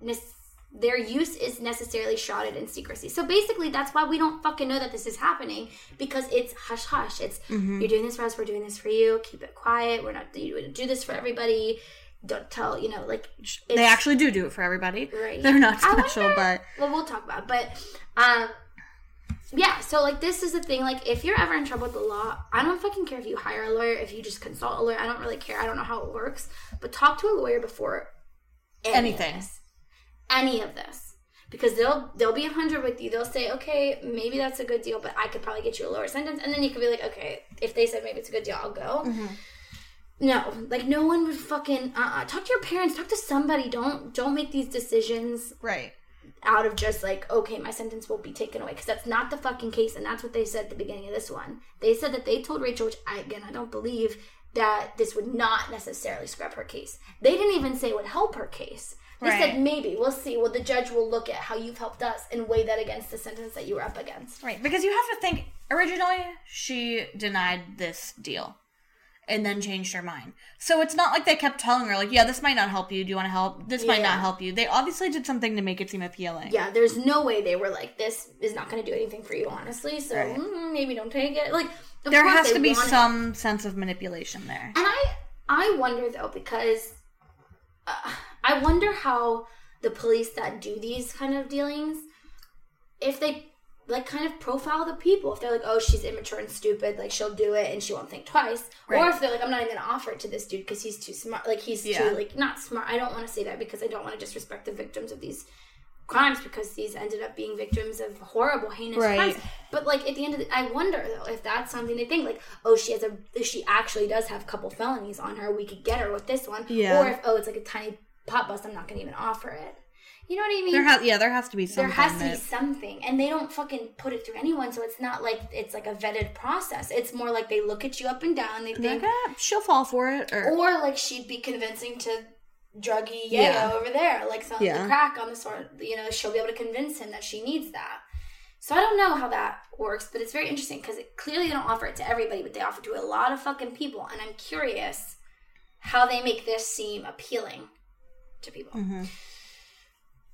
A: use is necessarily shrouded in secrecy. So basically, that's why we don't fucking know that this is happening, because it's hush hush. It's you're doing this for us, we're doing this for you. Keep it quiet. We're not do this for everybody. Don't tell, you know, like...
B: They actually do it for everybody.
A: Right.
B: They're not special, but...
A: Well, we'll talk about it. But, yeah, so, like, this is the thing. Like, if you're ever in trouble with the law, I don't fucking care if you hire a lawyer, if you just consult a lawyer. I don't really care. I don't know how it works. But talk to a lawyer before anything. Any of this. Because they'll be 100 with you. They'll say, okay, maybe that's a good deal, but I could probably get you a lower sentence. And then you could be like, okay, if they said maybe it's a good deal, I'll go. Mm-hmm. No, like, no one would fucking talk to your parents, talk to somebody. Don't make these decisions out of just like, okay, my sentence will be taken away, because that's not the fucking case. And that's what they said at the beginning of this one. They said that they told Rachel, which I don't believe, that this would not necessarily scrub her case. They didn't even say it would help her case. They said maybe, we'll see. Well, the judge will look at how you've helped us and weigh that against the sentence that you were up against.
B: Right, because you have to think, originally she denied this deal and then changed her mind. So it's not like they kept telling her, like, yeah, this might not help you. Do you want to help? This might not help you. They obviously did something to make it seem appealing.
A: Yeah, there's no way they were like, this is not going to do anything for you, honestly, so maybe don't take it. Like,
B: there has to be some sense of manipulation there.
A: And I wonder, though, because I wonder how the police that do these kind of dealings, if they like kind of profile the people. If they're like, oh, she's immature and stupid, like she'll do it and she won't think twice. Or if they're like, I'm not even going to offer it to this dude because he's too smart. Like he's too, like, not smart. I don't want to say that because I don't want to disrespect the victims of these crimes, because these ended up being victims of horrible, heinous crimes. But like at the end of I wonder though if that's something they think, like, oh, she actually does have a couple felonies on her, we could get her with this one. Or if, oh, it's like a tiny pot bust, I'm not going to even offer it. You know what I mean?
B: There has to be something.
A: There has to be something. And they don't fucking put it through anyone, so it's not like it's like a vetted process. It's more like they look at you up and down, they think,
B: she'll fall for it. Or
A: like she'd be convincing to druggy Yayo over there, like some of the crack on the sort, she'll be able to convince him that she needs that. So I don't know how that works, but it's very interesting because clearly they don't offer it to everybody, but they offer it to a lot of fucking people. And I'm curious how they make this seem appealing to people. Mm-hmm.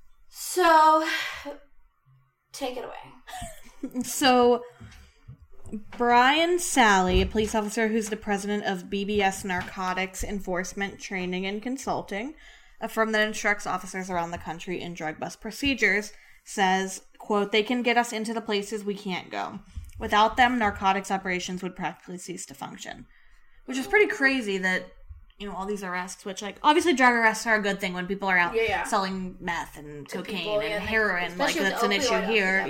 A: So, take it away.
B: So, Brian Sally, a police officer who's the president of BBS Narcotics Enforcement Training and Consulting, a firm that instructs officers around the country in drug bust procedures, says, quote, "They can get us into the places we can't go. Without them, narcotics operations would practically cease to function." Which is pretty crazy that, you know, all these arrests, which, like, obviously drug arrests are a good thing when people are out selling meth and cocaine people, and heroin. Like, that's an issue here.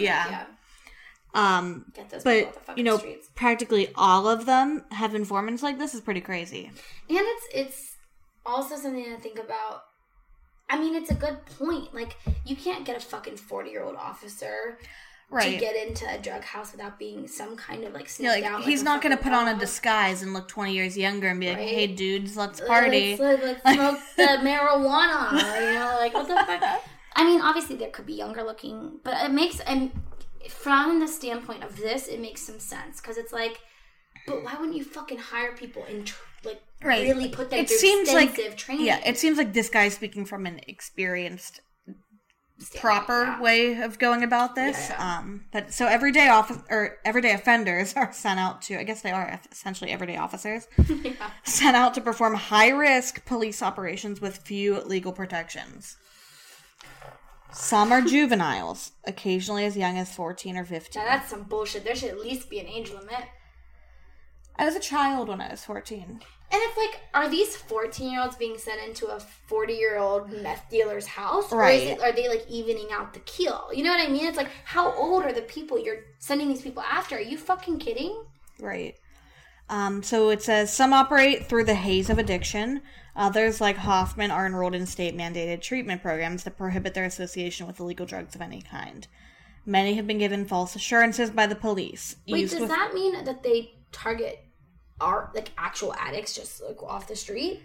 B: But, you know, streets. Practically all of them have informants like this is pretty crazy.
A: And it's also something to think about. I mean, it's a good point. Like, you can't get a fucking 40-year-old officer to get into a drug house without being some kind of, like, sniffed out.
B: He's not going to put on a disguise and look 20 years younger and be like, hey, dudes, let's party.
A: Let's smoke the marijuana. You know, like, what the fuck? I mean, obviously, there could be younger looking, but it makes... from the standpoint of this, it makes some sense. Because it's like, but why wouldn't you fucking hire people and, really put them through extensive training?
B: Yeah, it seems like this guy's speaking from an experienced... proper way of going about this. But so everyday offenders are sent out to, I guess they are essentially everyday officers, sent out to perform high-risk police operations with few legal protections. Some are juveniles, occasionally as young as 14 or 15.
A: Now that's some bullshit. There should at least be an age limit.
B: I was a child when I was 14.
A: And it's like, are these 14-year-olds being sent into a 40-year-old meth dealer's house?
B: Right.
A: Or are they, like, evening out the kill? You know what I mean? It's like, how old are the people you're sending these people after? Are you fucking kidding?
B: Right. So it says, some operate through the haze of addiction. Others, like Hoffman, are enrolled in state-mandated treatment programs that prohibit their association with illegal drugs of any kind. Many have been given false assurances by the police.
A: Wait, does that mean that they target actual addicts just, like, off the street?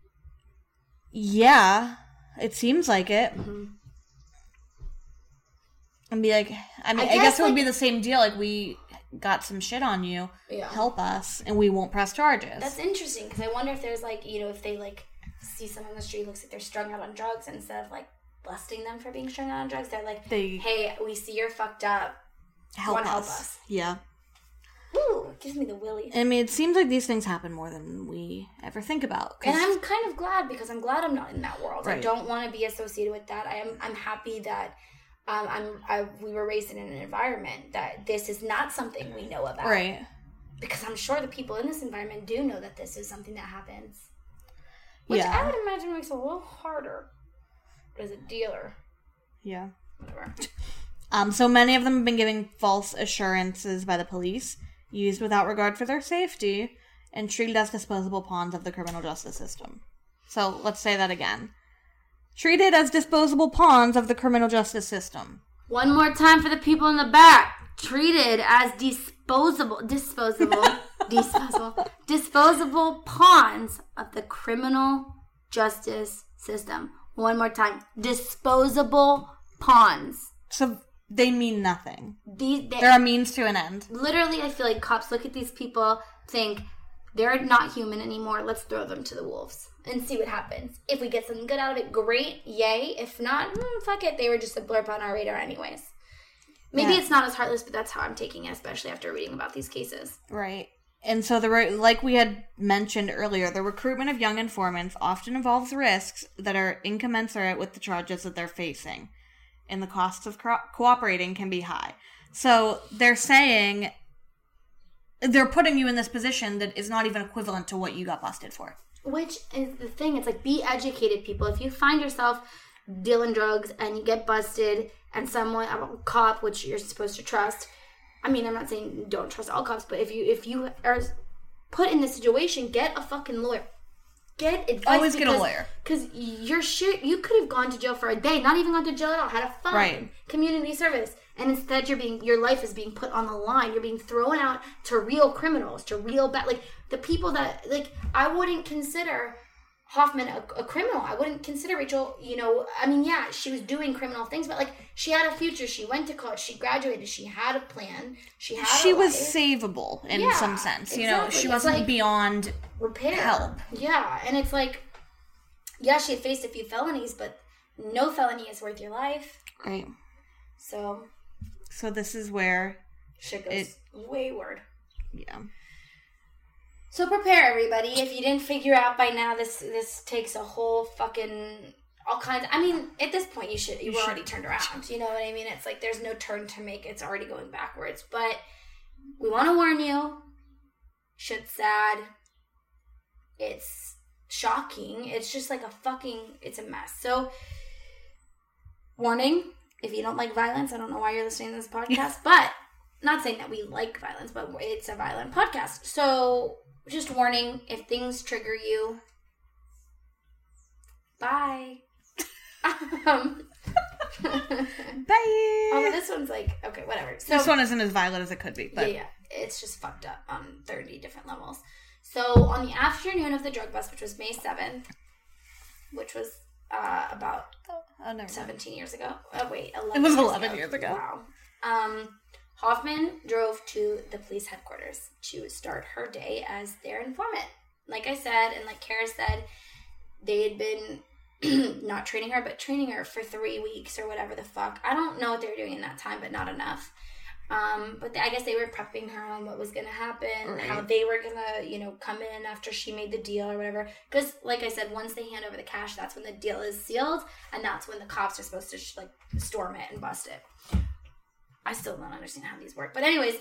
B: Yeah, it seems like it. Mm-hmm. And be like, I guess it would be the same deal. Like, we got some shit on you. Yeah. Help us, and we won't press charges.
A: That's interesting, because I wonder if there's, like, you know, if they, like, see someone on the street looks like they're strung out on drugs, and instead of, like, busting them for being strung out on drugs, they're like, hey, we see you're fucked up. Help us.
B: Yeah.
A: Ooh, it gives me the willies.
B: I mean, it seems like these things happen more than we ever think about.
A: And I'm kind of glad, because I'm glad I'm not in that world. Right. I don't want to be associated with that. I'm happy that we were raised in an environment that this is not something we know about.
B: Right.
A: Because I'm sure the people in this environment do know that this is something that happens. Which I would imagine makes it a little harder as a dealer.
B: Yeah.
A: Whatever.
B: So many of them have been giving false assurances by the police, used without regard for their safety, and treated as disposable pawns of the criminal justice system. So, let's say that again. Treated as disposable pawns of the criminal justice system.
A: One more time for the people in the back. Treated as disposable pawns of the criminal justice system. One more time. Disposable pawns.
B: So they mean nothing. They're a means to an end.
A: Literally, I feel like cops look at these people, think, they're not human anymore. Let's throw them to the wolves and see what happens. If we get something good out of it, great. Yay. If not, fuck it. They were just a blurb on our radar anyways. Maybe it's not as heartless, but that's how I'm taking it, especially after reading about these cases.
B: Right. And so, like we had mentioned earlier, the recruitment of young informants often involves risks that are incommensurate with the charges that they're facing. And the costs of cooperating can be high. So they're saying they're putting you in this position that is not even equivalent to what you got busted for.
A: Which is the thing. It's like, be educated, people. If you find yourself dealing drugs and you get busted and someone, a cop, which you're supposed to trust. I mean, I'm not saying don't trust all cops, but if you are put in this situation, get a fucking lawyer. Get advice.
B: Always get a lawyer.
A: Because you could have gone to jail for a day, not even gone to jail at all, had a fine. Right. Community service. And instead your life is being put on the line. You're being thrown out to real criminals, to real bad, like, the people that, like, I wouldn't consider Hoffman a criminal. I wouldn't consider Rachel, I mean, yeah, she was doing criminal things, but, like, she had a future. She went to college. She graduated. She had a plan. She was
B: savable in some sense. Exactly. She wasn't, like, beyond
A: repair.
B: Help.
A: Yeah, and it's like, yeah, she had faced a few felonies, but no felony is worth your life.
B: Right.
A: So
B: this is where
A: shit goes wayward.
B: Yeah.
A: So prepare, everybody. If you didn't figure out by now, this takes a whole fucking... all kinds. I mean, at this point, you've already turned around. You know what I mean? It's like there's no turn to make. It's already going backwards. But we want to warn you. Shit's sad. It's shocking. It's just like it's a mess. So, warning, if you don't like violence, I don't know why you're listening to this podcast, but not saying that we like violence, but it's a violent podcast. So, just warning, if things trigger you, bye.
B: Bye.
A: Oh, this one's like, okay, whatever. So,
B: this one isn't as violent as it could be. But...
A: Yeah. It's just fucked up on 30 different levels. So, on the afternoon of the drug bust, which was May 7th, which was about 17 years ago. Oh, wait, 11
B: It was
A: years
B: 11
A: ago.
B: years ago.
A: Wow. Hoffman drove to the police headquarters to start her day as their informant. Like I said, and like Kara said, they had been not training her, but training her for 3 weeks or whatever the fuck. I don't know what they were doing in that time, but not enough. But I guess they were prepping her on what was going to happen, right. How they were going to, come in after she made the deal or whatever. Because, like I said, once they hand over the cash, that's when the deal is sealed, and that's when the cops are supposed to, storm it and bust it. I still don't understand how these work. But anyways,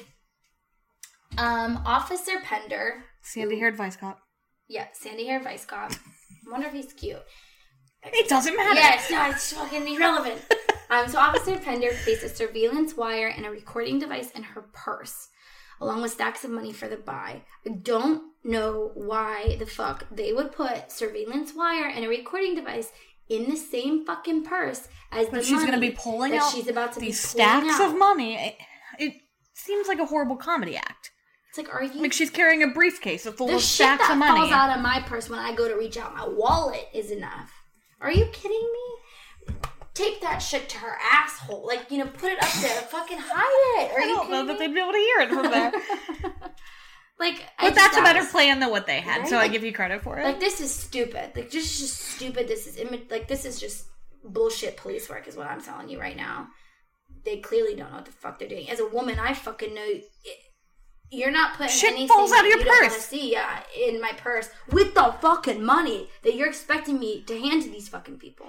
A: Officer Pender.
B: Sandy-haired vice cop.
A: Yeah, sandy-haired vice cop. I wonder if he's cute.
B: It doesn't matter.
A: Yeah, it's fucking irrelevant. So Officer Pender placed a surveillance wire and a recording device in her purse, along with stacks of money for the buy. I don't know why the fuck they would put surveillance wire and a recording device in the same fucking purse as the money. But she's going to be pulling out
B: she's about to these stacks of money. It seems like a horrible comedy act.
A: It's like, are you...
B: Like she's carrying a briefcase full of stacks of money.
A: The shit that falls out of my purse when I go to reach out my wallet is enough. Are you kidding me? Tape that shit to her asshole. Put it up there. Fucking hide it.
B: I don't know that they'd be able to hear it from there.
A: But
B: that's a better plan than what they had, right? So I give you credit for it.
A: This is stupid. This is just stupid. This is just bullshit police work is what I'm telling you right now. They clearly don't know what the fuck they're doing. As a woman, I fucking know... You're not putting
B: shit
A: anything
B: falls out of your
A: you
B: purse.
A: Don't want to see in my purse with the fucking money that you're expecting me to hand to these fucking people.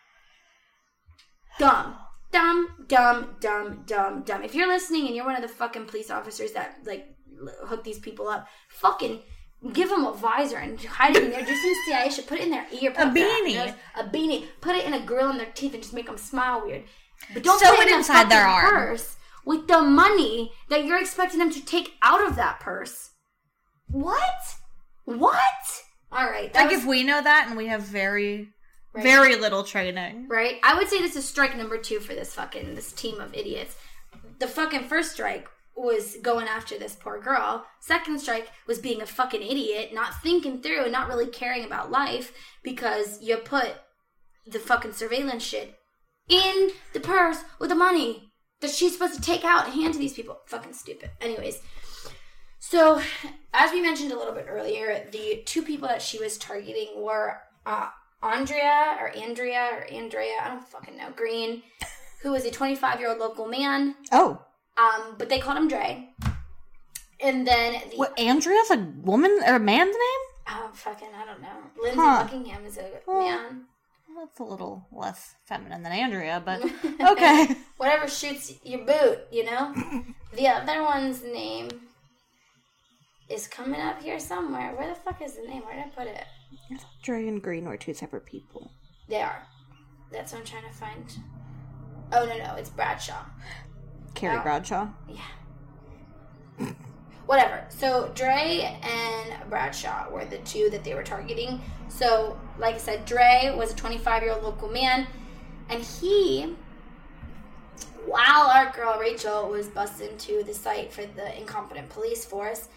A: Dumb. If you're listening and you're one of the fucking police officers that hook these people up, fucking give them a visor and hide it in there. Just in CIA should put it in their ear.
B: A beanie.
A: A beanie. Put it in a grill in their teeth and just make them smile weird. But don't
B: sew
A: put it
B: inside their arm.
A: Purse with the money that you're expecting them to take out of that purse. What? All right.
B: If we know that and we have very little training.
A: Right? I would say this is strike number 2 for this team of idiots. The fucking first strike was going after this poor girl. Second strike was being a fucking idiot, not thinking through and not really caring about life because you put the fucking surveillance shit in the purse with the money that she's supposed to take out and hand to these people. Fucking stupid. Anyways, so as we mentioned a little bit earlier, the 2 people that she was targeting were Andrea, I don't fucking know, Green, who was a 25-year-old local man.
B: Oh.
A: But they called him Dre. And then...
B: Andrea's a woman or a man's name?
A: Oh, fucking, I don't know. Lindsay Buckingham is a man.
B: That's a little less feminine than Andrea, but okay.
A: Whatever shoots your boot, The other one's name is coming up here somewhere. Where the fuck is the name? Where did I put it?
B: I thought Dre and Green were 2 separate people.
A: They are. That's what I'm trying to find. Oh, no, it's Bradshaw.
B: Carrie Bradshaw?
A: Yeah. Whatever. So, Dre and Bradshaw were the 2 that they were targeting. So, like I said, Dre was a 25-year-old local man. And he, while our girl Rachel was busted into the site for the incompetent police force,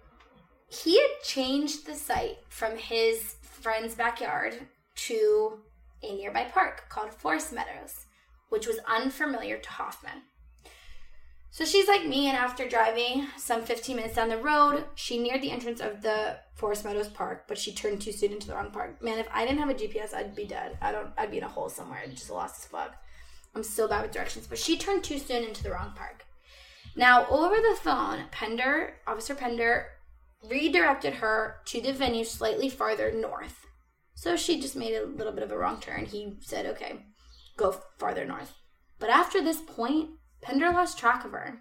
A: he had changed the site from his friend's backyard to a nearby park called Forest Meadows, which was unfamiliar to Hoffman. So she's like me, and after driving some 15 minutes down the road, she neared the entrance of the Forest Meadows Park, but she turned too soon into the wrong park. Man, if I didn't have a GPS, I'd be dead. I'd be in a hole somewhere. I'd just lost as fuck. I'm so bad with directions. But she turned too soon into the wrong park. Now, over the phone, Officer Pender redirected her to the venue slightly farther north. So she just made a little bit of a wrong turn. He said, okay, go farther north. But after this point, Pender lost track of her.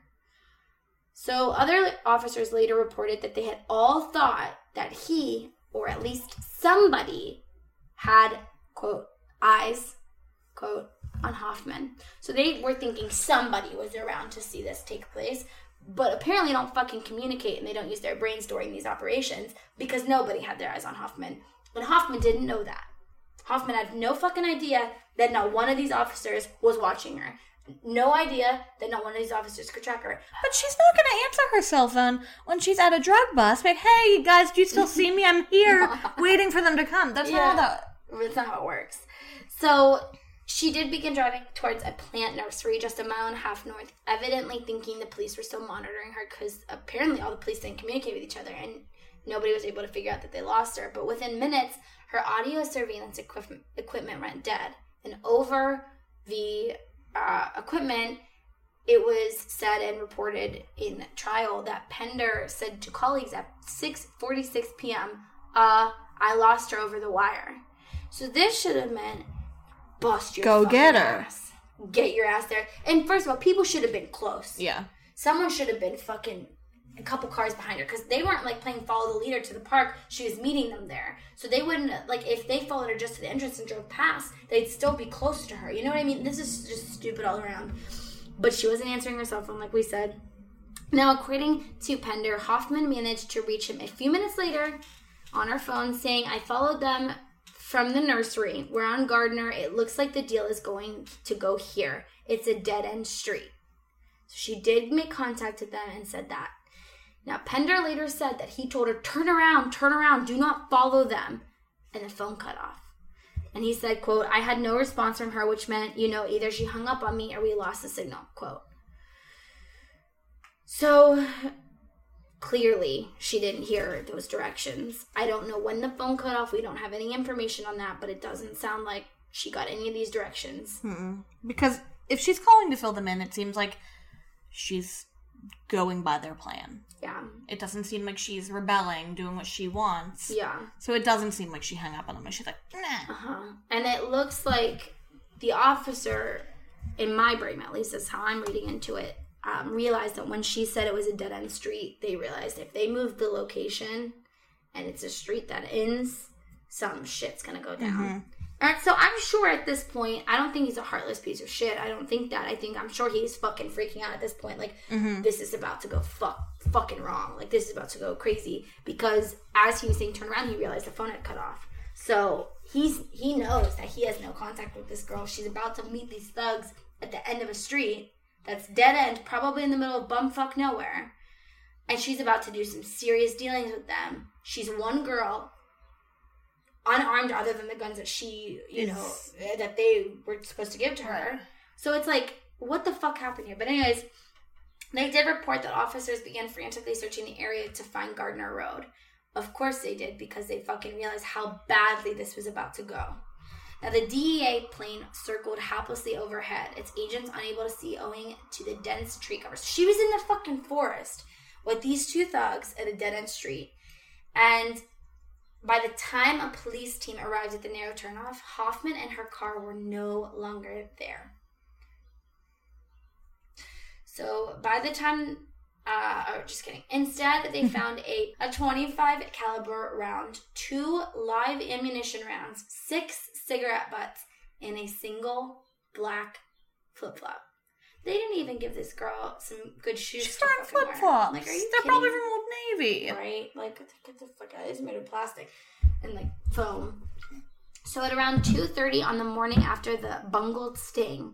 A: So other officers later reported that they had all thought that he, or at least somebody, had, quote, eyes, quote, on Hoffman. So they were thinking somebody was around to see this take place, but apparently don't fucking communicate and they don't use their brains during these operations because nobody had their eyes on Hoffman. And Hoffman didn't know that. Hoffman had no fucking idea that not one of these officers was watching her. No idea that not one of these officers could track her.
B: But she's not going to answer her cell phone when she's at a drug bust. Like, hey, guys, do you still see me? I'm here waiting for them to come. That's not how it works.
A: So she did begin driving towards a plant nursery just a mile and a half north, evidently thinking the police were still monitoring her because apparently all the police didn't communicate with each other and nobody was able to figure out that they lost her. But within minutes, her audio surveillance equipment went dead. And over the equipment, it was said and reported in trial that Pender said to colleagues at 6:46 p.m., I lost her over the wire. So this should have meant bust your
B: go get her
A: ass. Get your ass there. And first of all, people should have been close.
B: Yeah.
A: Someone should have been fucking a couple cars behind her because they weren't like playing follow the leader to the park. She was meeting them there. So they wouldn't, like, if they followed her just to the entrance and drove past, they'd still be close to her. You know what I mean? This is just stupid all around. But she wasn't answering her cell phone, like we said. Now, according to Pender, Hoffman managed to reach him a few minutes later on her phone saying, I followed them from the nursery. We're on Gardner. It looks like the deal is going to go here. It's a dead-end street. So she did make contact with them and said that. Now, Pender later said that he told her, turn around, do not follow them. And the phone cut off. And he said, quote, I had no response from her, which meant, either she hung up on me or we lost the signal, quote. So, clearly, she didn't hear those directions. I don't know when the phone cut off. We don't have any information on that, but it doesn't sound like she got any of these directions.
B: Because if she's calling to fill them in, it seems like she's going by their plan.
A: Yeah.
B: It doesn't seem like she's rebelling, doing what she wants.
A: Yeah.
B: So it doesn't seem like she hung up on them. And she's like, nah.
A: And it looks like the officer, in my brain at least, is how I'm reading into it, realized that when she said it was a dead-end street, they realized if they moved the location and it's a street that ends, some shit's gonna go down. And so I'm sure at this point, I don't think he's a heartless piece of shit. I don't think that. I'm sure he's fucking freaking out at this point. Like, this is about to go fucking wrong. Like, this is about to go crazy. Because as he was saying turn around, he realized the phone had cut off. So he knows that he has no contact with this girl. She's about to meet these thugs at the end of a street that's dead end, probably in the middle of bumfuck nowhere. And she's about to do some serious dealings with them. She's one girl, unarmed other than the guns that she, that they were supposed to give to her. So it's like, what the fuck happened here? But anyways, they did report that officers began frantically searching the area to find Gardner Road. Of course they did, because they fucking realized how badly this was about to go. Now, the DEA plane circled haplessly overhead, its agents unable to see owing to the dense tree cover. So she was in the fucking forest with these two thugs at a dead-end street. And by the time a police team arrived at the narrow turnoff, Hoffman and her car were no longer there. So by the time, just kidding. Instead, they found a 25 caliber round, 2 live ammunition rounds, 6 cigarette butts, and a single black flip-flop. They didn't even give this girl some good shoes.
B: She's wearing flip-flops. Like, are you They're probably from Old Navy.
A: Right? Like, get the fuck out. It's made of plastic and, like, foam. So at around 2:30 on the morning after the bungled sting,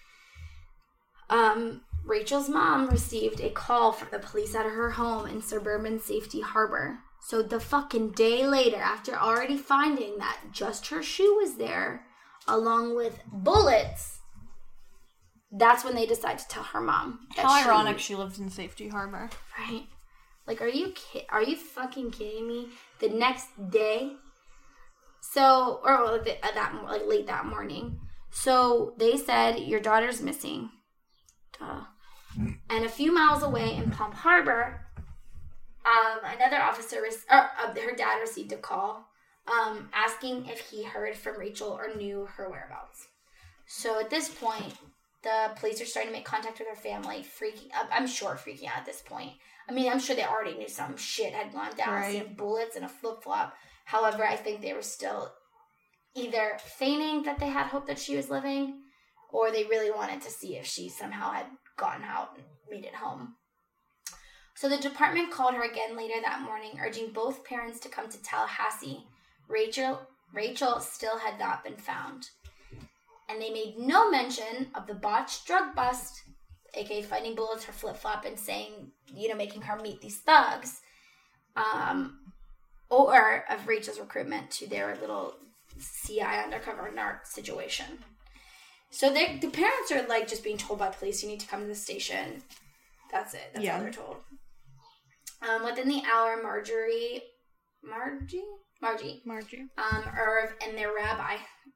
A: Rachel's mom received a call from the police at her home in suburban Safety Harbor. So the fucking day later, after already finding that just her shoe was there, along with bullets, that's when they decide to tell her mom.
B: How ironic she lives in Safety Harbor.
A: Right? Like, are you fucking kidding me? The next day, so, or late that morning. So they said, your daughter's missing. And a few miles away in Palm Harbor, another officer, her dad received a call asking if he heard from Rachel or knew her whereabouts. So at this point, the police are starting to make contact with her family, freaking out at this point. I mean, I'm sure they already knew some shit had gone down,
B: right.
A: Seeing bullets and a flip-flop. However, I think they were still either feigning that they had hope that she was living, or they really wanted to see if she somehow had gotten out and made it home. So the department called her again later that morning, urging both parents to come to Tallahassee. Rachel still had not been found. And they made no mention of the botched drug bust, aka finding bullets, her flip-flop, and saying, making her meet these thugs, or of Rachel's recruitment to their little CI undercover narc situation. So the parents are like just being told by police, you need to come to the station. That's it. That's all they're told. Within the hour, Margie, Irv, and their rabbi.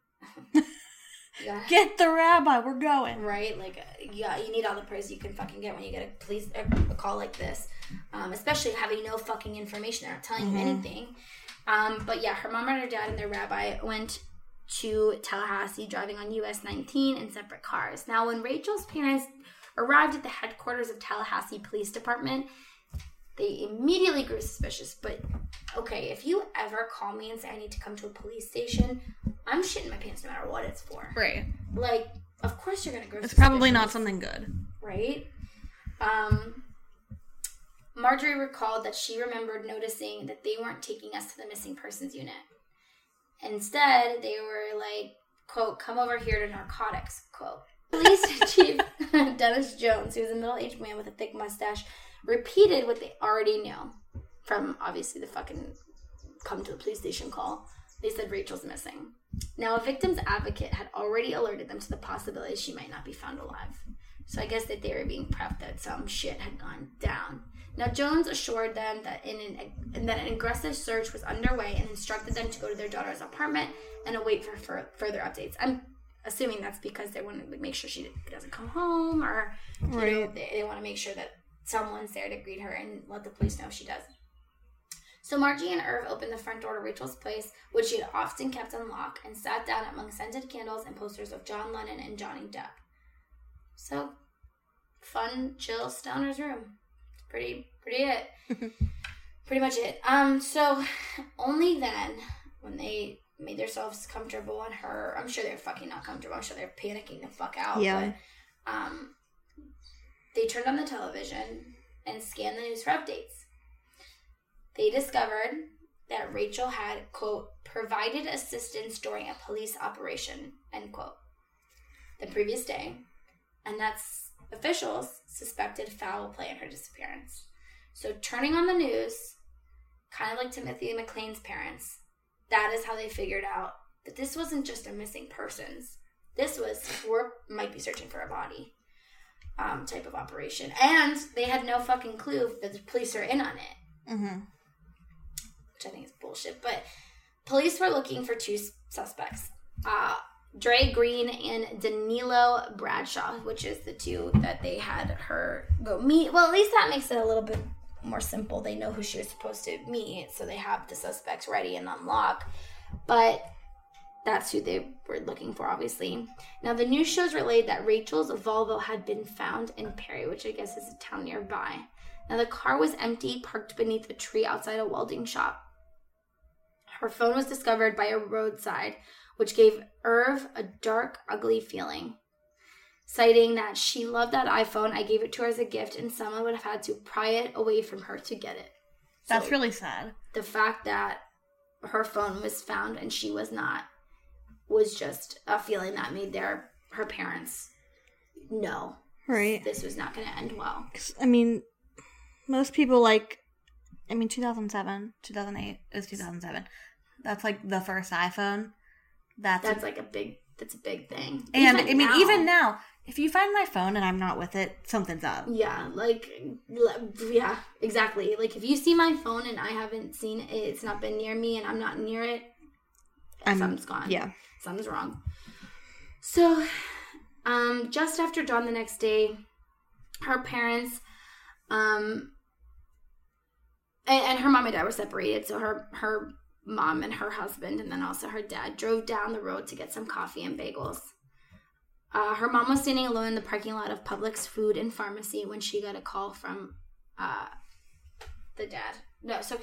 B: Get the rabbi, we're going.
A: Right? You need all the praise you can fucking get when you get a call like this. Especially having no fucking information. They're not telling you anything. But yeah, her mom and her dad and their rabbi went to Tallahassee driving on US 19 in separate cars. Now, when Rachel's parents arrived at the headquarters of Tallahassee Police Department, they immediately grew suspicious. But, okay, if you ever call me and say I need to come to a police station, I'm shitting my pants no matter what it's for.
B: Right.
A: Of course you're going to grow suspicious.
B: It's probably not something good.
A: Right? Marjorie recalled that she remembered noticing that they weren't taking us to the missing persons unit. Instead, they were like, quote, come over here to narcotics, quote. Police Chief Dennis Jones, who was a middle-aged man with a thick mustache, repeated what they already knew from, obviously, the fucking come to the police station call. They said Rachel's missing. Now, a victim's advocate had already alerted them to the possibility she might not be found alive. So I guess that they were being prepped that some shit had gone down. Now, Jones assured them that an aggressive search was underway and instructed them to go to their daughter's apartment and await for further updates. I'm assuming that's because they want to make sure she doesn't come home, or they want to make sure that someone's there to greet her and let the police know if she does. So Margie and Irv opened the front door to Rachel's place, which she had often kept unlocked, and sat down among scented candles and posters of John Lennon and Johnny Depp. So, fun, chill, stoner's room. Pretty it. Pretty much it. So only then, when they made themselves comfortable on her, I'm sure they're fucking not comfortable. I'm sure they're panicking the fuck out.
B: Yeah.
A: But, they turned on the television and scanned the news for updates. They discovered that Rachel had, quote, provided assistance during a police operation, end quote, the previous day. And that's officials suspected foul play in her disappearance. So turning on the news, kind of like Timothy McClain's parents, that is how they figured out that this wasn't just a missing persons. This was, might be searching for a body type of operation. And they had no fucking clue that the police are in on it.
B: Mm-hmm.
A: Which I think is bullshit. But police were looking for two suspects. Dre Green and Danilo Bradshaw, which is the two that they had her go meet. Well, at least that makes it a little bit more simple. They know who she was supposed to meet, so they have the suspects ready and unlocked. But that's who they were looking for, obviously. Now, the news shows relayed that Rachel's Volvo had been found in Perry, which I guess is a town nearby. Now, the car was empty, parked beneath a tree outside a welding shop. Her phone was discovered by a roadside, which gave Irv a dark, ugly feeling, citing that she loved that iPhone. I gave it to her as a gift, and someone would have had to pry it away from her to get it. So
B: that's really sad.
A: The fact that her phone was found and she was not was just a feeling that made her parents know this was not going to end well.
B: I mean, most people 2007, 2008 is 2007. That's like the first iPhone. That's a big thing. And even now, if you find my phone and I'm not with it, something's up.
A: Yeah, yeah, exactly. Like, if you see my phone and I haven't seen it, it's not been near me and I'm not near it, something's gone.
B: Yeah.
A: Something's wrong. So, just after dawn the next day, her parents, and her mom and dad were separated, so her mom and her husband, and then also her dad, drove down the road to get some coffee and bagels. Her mom was standing alone in the parking lot of Publix Food and Pharmacy when she got a call from the dad. No, so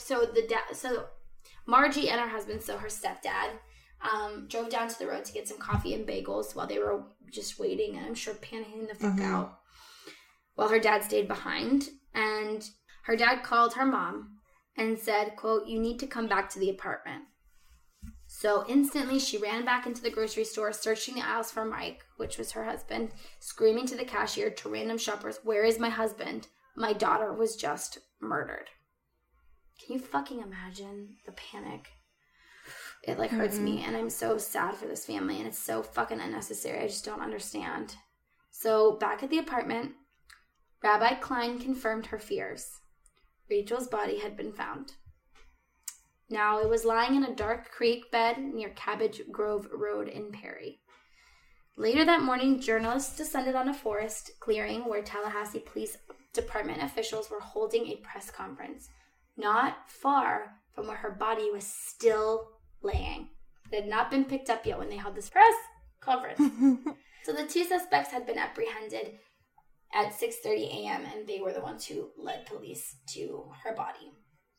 A: Margie and her husband, so her stepdad, drove down to the road to get some coffee and bagels while they were just waiting, and I'm sure panicking the fuck out, while her dad stayed behind. And her dad called her mom and said, quote, "You need to come back to the apartment." So instantly she ran back into the grocery store, searching the aisles for Mike, which was her husband, screaming to the cashier, to random shoppers, "Where is my husband? My daughter was just murdered." Can you fucking imagine the panic? It hurts me, and I'm so sad for this family, and it's so fucking unnecessary. I just don't understand. So back at the apartment, Rabbi Klein confirmed her fears. Rachel's body had been found. Now, it was lying in a dark creek bed near Cabbage Grove Road in Perry. Later that morning, journalists descended on a forest clearing where Tallahassee Police Department officials were holding a press conference, not far from where her body was still laying. It had not been picked up yet when they held this press conference. So the two suspects had been apprehended at 6:30 a.m., and they were the ones who led police to her body.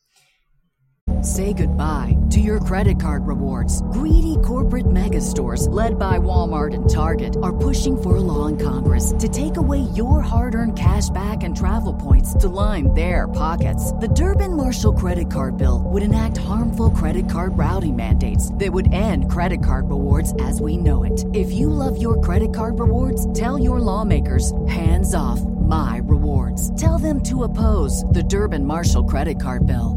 G: Say goodbye to your credit card rewards. Greedy corporate mega stores, led by Walmart and Target, are pushing for a law in Congress to take away your hard-earned cash back and travel points to line their pockets. The Durbin-Marshall credit card bill would enact harmful credit card routing mandates that would end credit card rewards as we know it. If you love your credit card rewards, tell your lawmakers, hands off my rewards. Tell them to oppose the Durbin-Marshall credit card bill.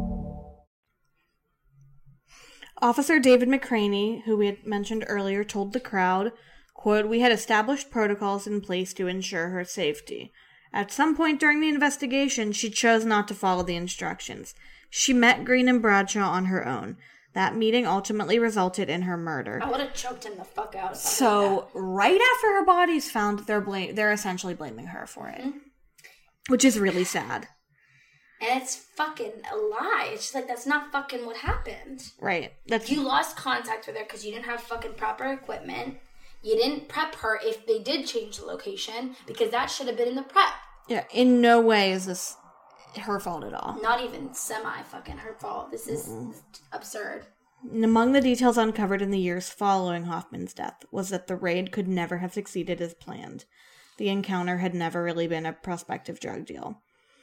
B: Officer David McCraney, who we had mentioned earlier, told the crowd, quote, "We had established protocols in place to ensure her safety. At some point during the investigation, she chose not to follow the instructions. She met Green and Bradshaw on her own. That meeting ultimately resulted in her murder."
A: I would have choked him the fuck out.
B: So, right after her body's found, they're essentially blaming her for it. Which is really sad.
A: And it's fucking a lie. It's just that's not fucking what happened.
B: Right.
A: You lost contact with her because you didn't have fucking proper equipment. You didn't prep her if they did change the location, because that should have been in the prep.
B: Yeah, in no way is this her fault at all.
A: Not even semi-fucking her fault. This is absurd.
B: And among the details uncovered in the years following Hoffman's death was that the raid could never have succeeded as planned. The encounter had never really been a prospective drug deal.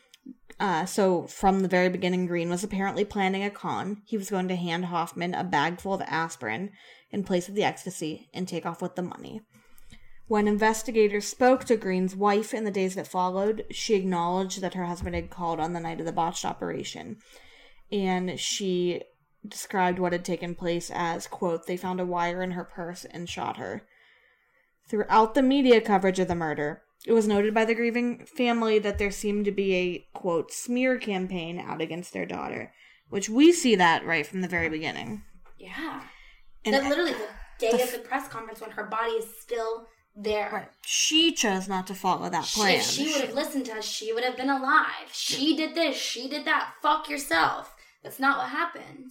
B: So from the very beginning, Green was apparently planning a con. He was going to hand Hoffman a bag full of aspirin in place of the ecstasy and take off with the money. When investigators spoke to Green's wife in the days that followed, she acknowledged that her husband had called on the night of the botched operation. And she described what had taken place as, quote, "They found a wire in her purse and shot her." Throughout the media coverage of the murder, it was noted by the grieving family that there seemed to be a, quote, "smear campaign" out against their daughter, which we see that right from the very beginning.
A: Yeah.
B: And
A: that literally the day of the press conference when her body is still there.
B: Right. She chose not to follow that plan.
A: If she would have listened to us, she would have been alive. She did this, she did that. Fuck yourself. That's not what happened.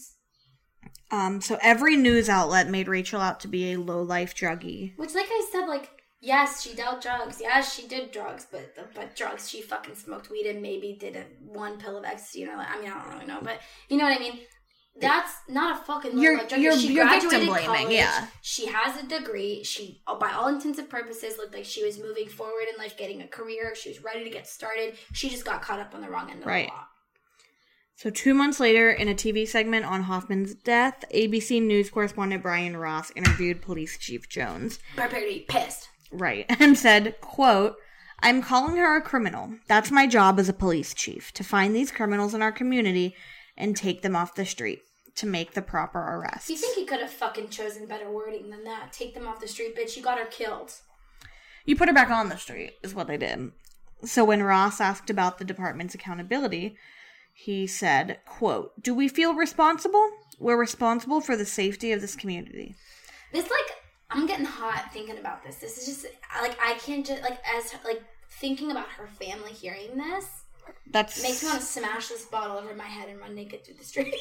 B: So every news outlet made Rachel out to be a low-life druggie.
A: Which, like I said, yes, she dealt drugs. Yes, she did drugs, but drugs, she fucking smoked weed and maybe did one pill of ecstasy. I don't really know, but you know what I mean? That's not a fucking low-life druggie. She graduated
B: victim blaming,
A: college.
B: yeah.
A: She has a degree. She, by all intents and purposes, looked like she was moving forward in life, getting a career. She was ready to get started. She just got caught up on the wrong end of the law.
B: So 2 months later, in a TV segment on Hoffman's death, ABC News correspondent Brian Ross interviewed Police Chief Jones.
A: Prepare to be pissed.
B: Right. And said, quote, "I'm calling her a criminal. That's my job as a police chief, to find these criminals in our community and take them off the street, to make the proper arrests."
A: Do you think he could have fucking chosen better wording than that? Take them off the street, bitch. You got her killed.
B: You put her back on the street, is what they did. So when Ross asked about the department's accountability, he said, quote, "Do we feel responsible? We're responsible for the safety of this community."
A: I'm getting hot thinking about this. This is just, I can't just, thinking about her family hearing this makes me want to smash this bottle over my head and run naked through the street.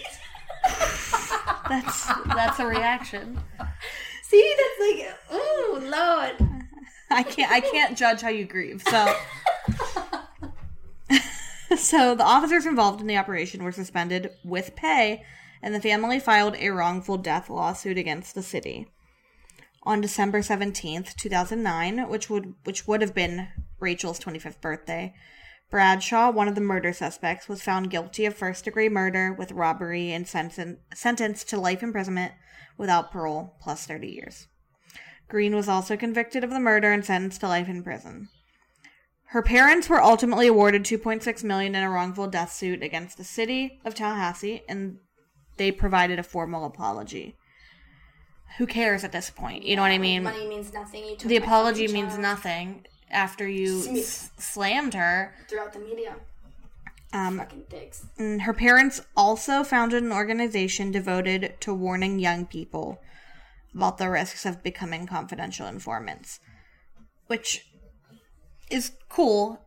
B: That's a reaction.
A: See, that's like, oh Lord.
B: I can't judge how you grieve. So, so the officers involved in the operation were suspended with pay, and the family filed a wrongful death lawsuit against the city. On December 17th, 2009, which would have been Rachel's 25th birthday, Bradshaw, one of the murder suspects, was found guilty of first-degree murder with robbery and sentenced to life imprisonment without parole, plus 30 years. Green was also convicted of the murder and sentenced to life in prison. Her parents were ultimately awarded $2.6 million in a wrongful death suit against the city of Tallahassee, and they provided a formal apology. Who cares at this point? You know what I mean?
A: Money means nothing.
B: The apology means nothing after you slammed her.
A: Throughout the media. Fucking dicks.
B: And her parents also founded an organization devoted to warning young people about the risks of becoming confidential informants, which is cool.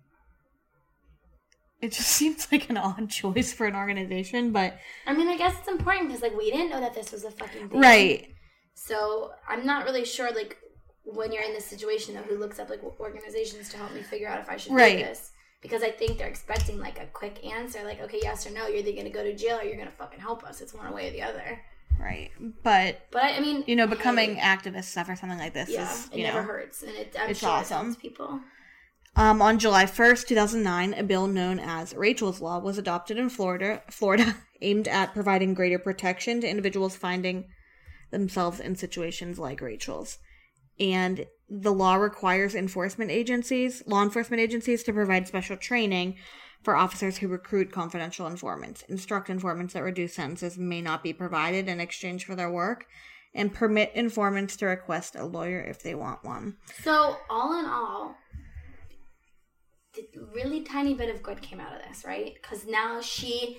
B: It just seems like an odd choice for an organization, but...
A: I mean, I guess it's important because, like, we didn't know that this was a fucking thing.
B: Right.
A: So, I'm not really sure, like, when you're in this situation, though, who looks up, like, organizations to help me figure out if I should do this. Because I think they're expecting, like, a quick answer. Like, okay, yes or no, you're either going to go to jail or you're going to fucking help us. It's one way or the other.
B: Right. But
A: I mean... You
B: know, becoming activists for something like this is,
A: it never hurts. And I'm sure
B: awesome.
A: It helps people.
B: On July 1st, 2009, a bill known as Rachel's Law was adopted in Florida, aimed at providing greater protection to individuals finding themselves in situations like Rachel's. And the law requires law enforcement agencies to provide special training for officers who recruit confidential informants, instruct informants that reduced sentences may not be provided in exchange for their work, and permit informants to request a lawyer if they want one.
A: So, all in all, the really tiny bit of good came out of this, right? Because now she,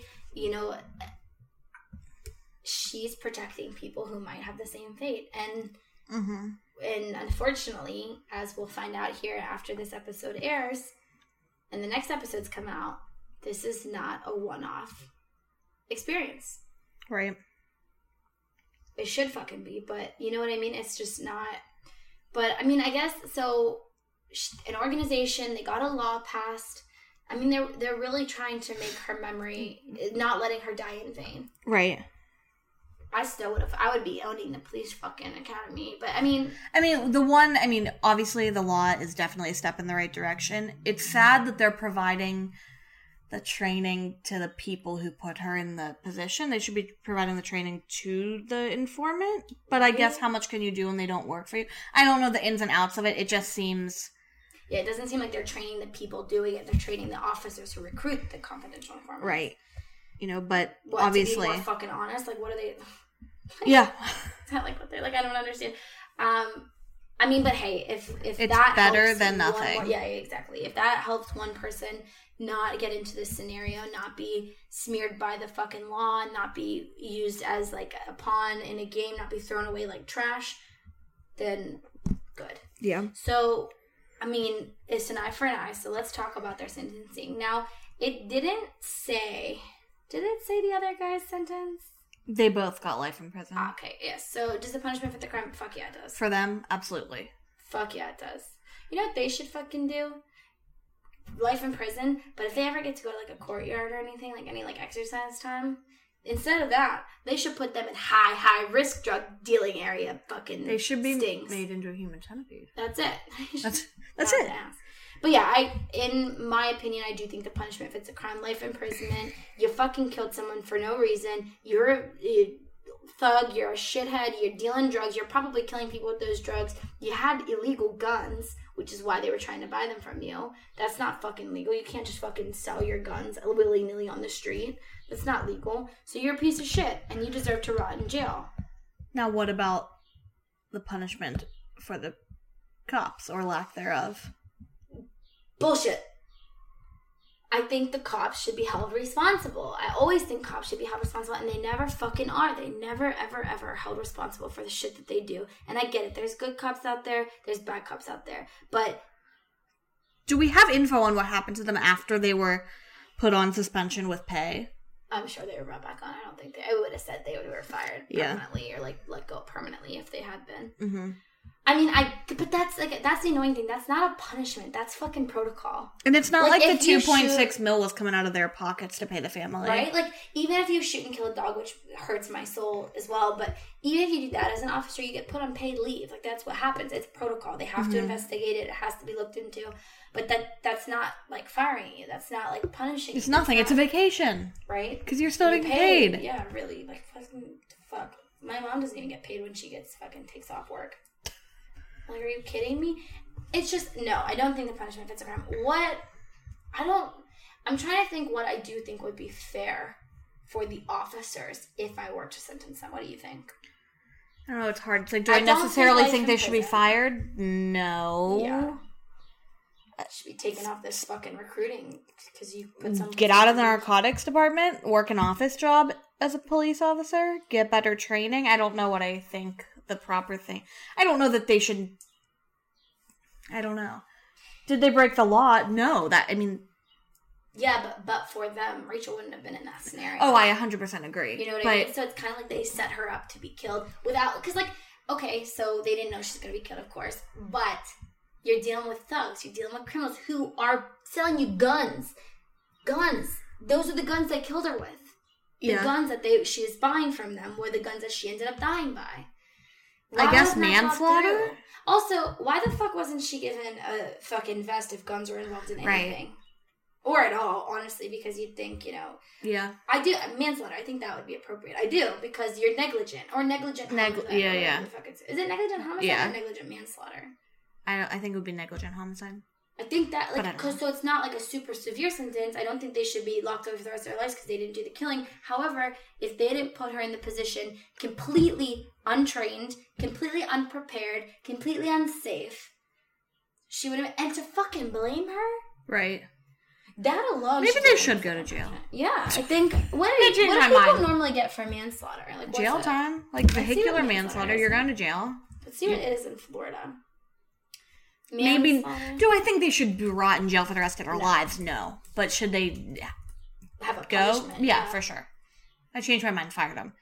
A: she's protecting people who might have the same fate. And and unfortunately, as we'll find out here after this episode airs, and the next episodes come out, this is not a one-off experience.
B: Right.
A: It should fucking be, but you know what I mean? It's just not. But, I mean, I guess, so... an organization, they got a law passed. I mean, they're really trying to make her memory, not letting her die in vain.
B: Right.
A: I would be owning the police fucking academy, but
B: obviously the law is definitely a step in the right direction. It's sad that they're providing the training to the people who put her in the position. They should be providing the training to the informant, but I guess how much can you do when they don't work for you? I don't know the ins and outs of it. It just seems...
A: Yeah, it doesn't seem like they're training the people doing it. They're training the officers who recruit the confidential informants.
B: Right. But obviously...
A: To be more fucking honest? Like, what are they...
B: Yeah.
A: Is that like what they're like? I don't understand. I mean, but hey, if
B: it's
A: that
B: better
A: helps
B: than nothing.
A: Yeah, exactly. If that helps one person not get into this scenario, not be smeared by the fucking law, not be used as like a pawn in a game, not be thrown away like trash, then good.
B: Yeah.
A: So, I mean, it's an eye for an eye, so let's talk about their sentencing. Now, it didn't say... Did it say the other guy's sentence?
B: They both got life in prison.
A: Okay, yes. So, does the punishment for the crime? Fuck yeah, it does.
B: For them, absolutely.
A: Fuck yeah, it does. You know what they should fucking do? Life in prison, but if they ever get to go to, like, a courtyard or anything, like, any, like, exercise time, instead of that, they should put them in high-risk drug dealing area fucking
B: They should be
A: stings.
B: made into a human centipede.
A: That's it.
B: That's it.
A: But yeah, in my opinion, I do think the punishment fits a crime. Life imprisonment. You fucking killed someone for no reason. You're a thug. You're a shithead. You're dealing drugs. You're probably killing people with those drugs. You had illegal guns, which is why they were trying to buy them from you. That's not fucking legal. You can't just fucking sell your guns willy-nilly on the street. That's not legal. So you're a piece of shit, and you deserve to rot in jail.
B: Now, what about the punishment for the cops, or lack thereof?
A: Bullshit. I think the cops should be held responsible. I always think cops should be held responsible, and they never fucking are. They never, ever, ever held responsible for the shit that they do. And I get it. There's good cops out there. There's bad cops out there. But
B: Do we have info on what happened to them after they were put on suspension with pay?
A: I'm sure they were brought back on. I don't think I would have said they were fired permanently or like let go permanently if they had been. Mm-hmm. I mean, but that's the annoying thing. That's not a punishment. That's fucking protocol.
B: And it's not like the 2.6 mil was coming out of their pockets to pay the family.
A: Right? Like, even if you shoot and kill a dog, which hurts my soul as well, but even if you do that as an officer, you get put on paid leave. Like, that's what happens. It's protocol. They have to investigate it. It has to be looked into. But that's not, like, firing you. That's not, like, punishing you.
B: It's nothing. It's a vacation.
A: Right?
B: Because you're still getting paid.
A: Yeah, really. Like, fuck. My mom doesn't even get paid when she takes off work. Like, are you kidding me? It's just, no, I don't think the punishment fits a crime. I'm trying to think what I do think would be fair for the officers if I were to sentence them. What do you think?
B: I don't know, it's hard. It's like, do I necessarily think they should be fired? No.
A: Yeah. Should be taken off this fucking recruiting because you put some...
B: Get out of the narcotics department, work an office job as a police officer, get better training. I don't know what I think the proper thing. I don't know that they should... I don't know. Did they break the law? No.
A: Yeah, but for them, Rachel wouldn't have been in that scenario.
B: Oh, I 100% agree.
A: You know what I mean? So it's kind of like they set her up to be killed without... Because, like, okay, so they didn't know she's going to be killed, of course. But you're dealing with thugs. You're dealing with criminals who are selling you guns. Guns. Those are the guns they killed her with. The guns that she was buying from them were the guns that she ended up dying by.
B: I guess manslaughter?
A: Also, why the fuck wasn't she given a fucking vest if guns were involved in anything? Right. Or at all, honestly, because you'd think, Yeah. I do. Manslaughter, I think that would be appropriate. I do, because you're negligent. Or negligent homicide.
B: Yeah.
A: Is it negligent homicide or negligent manslaughter?
B: I think it would be negligent homicide.
A: I think that, so it's not like a super severe sentence. I don't think they should be locked away for the rest of their lives because they didn't do the killing. However, if they didn't put her in the position completely untrained, completely unprepared, completely unsafe, she would have... And to fucking blame her?
B: Right.
A: That alone...
B: Maybe they should go to jail.
A: Yeah, I think... What do people normally get for manslaughter? Like,
B: jail time. Like, vehicular manslaughter, you're going to jail.
A: Let's see what it is in Florida.
B: Maybe. Do I think they should be rot in jail for the rest of their lives? No. But should they
A: have a
B: go?
A: Punishment?
B: Yeah, for sure. I changed my mind. Fired them.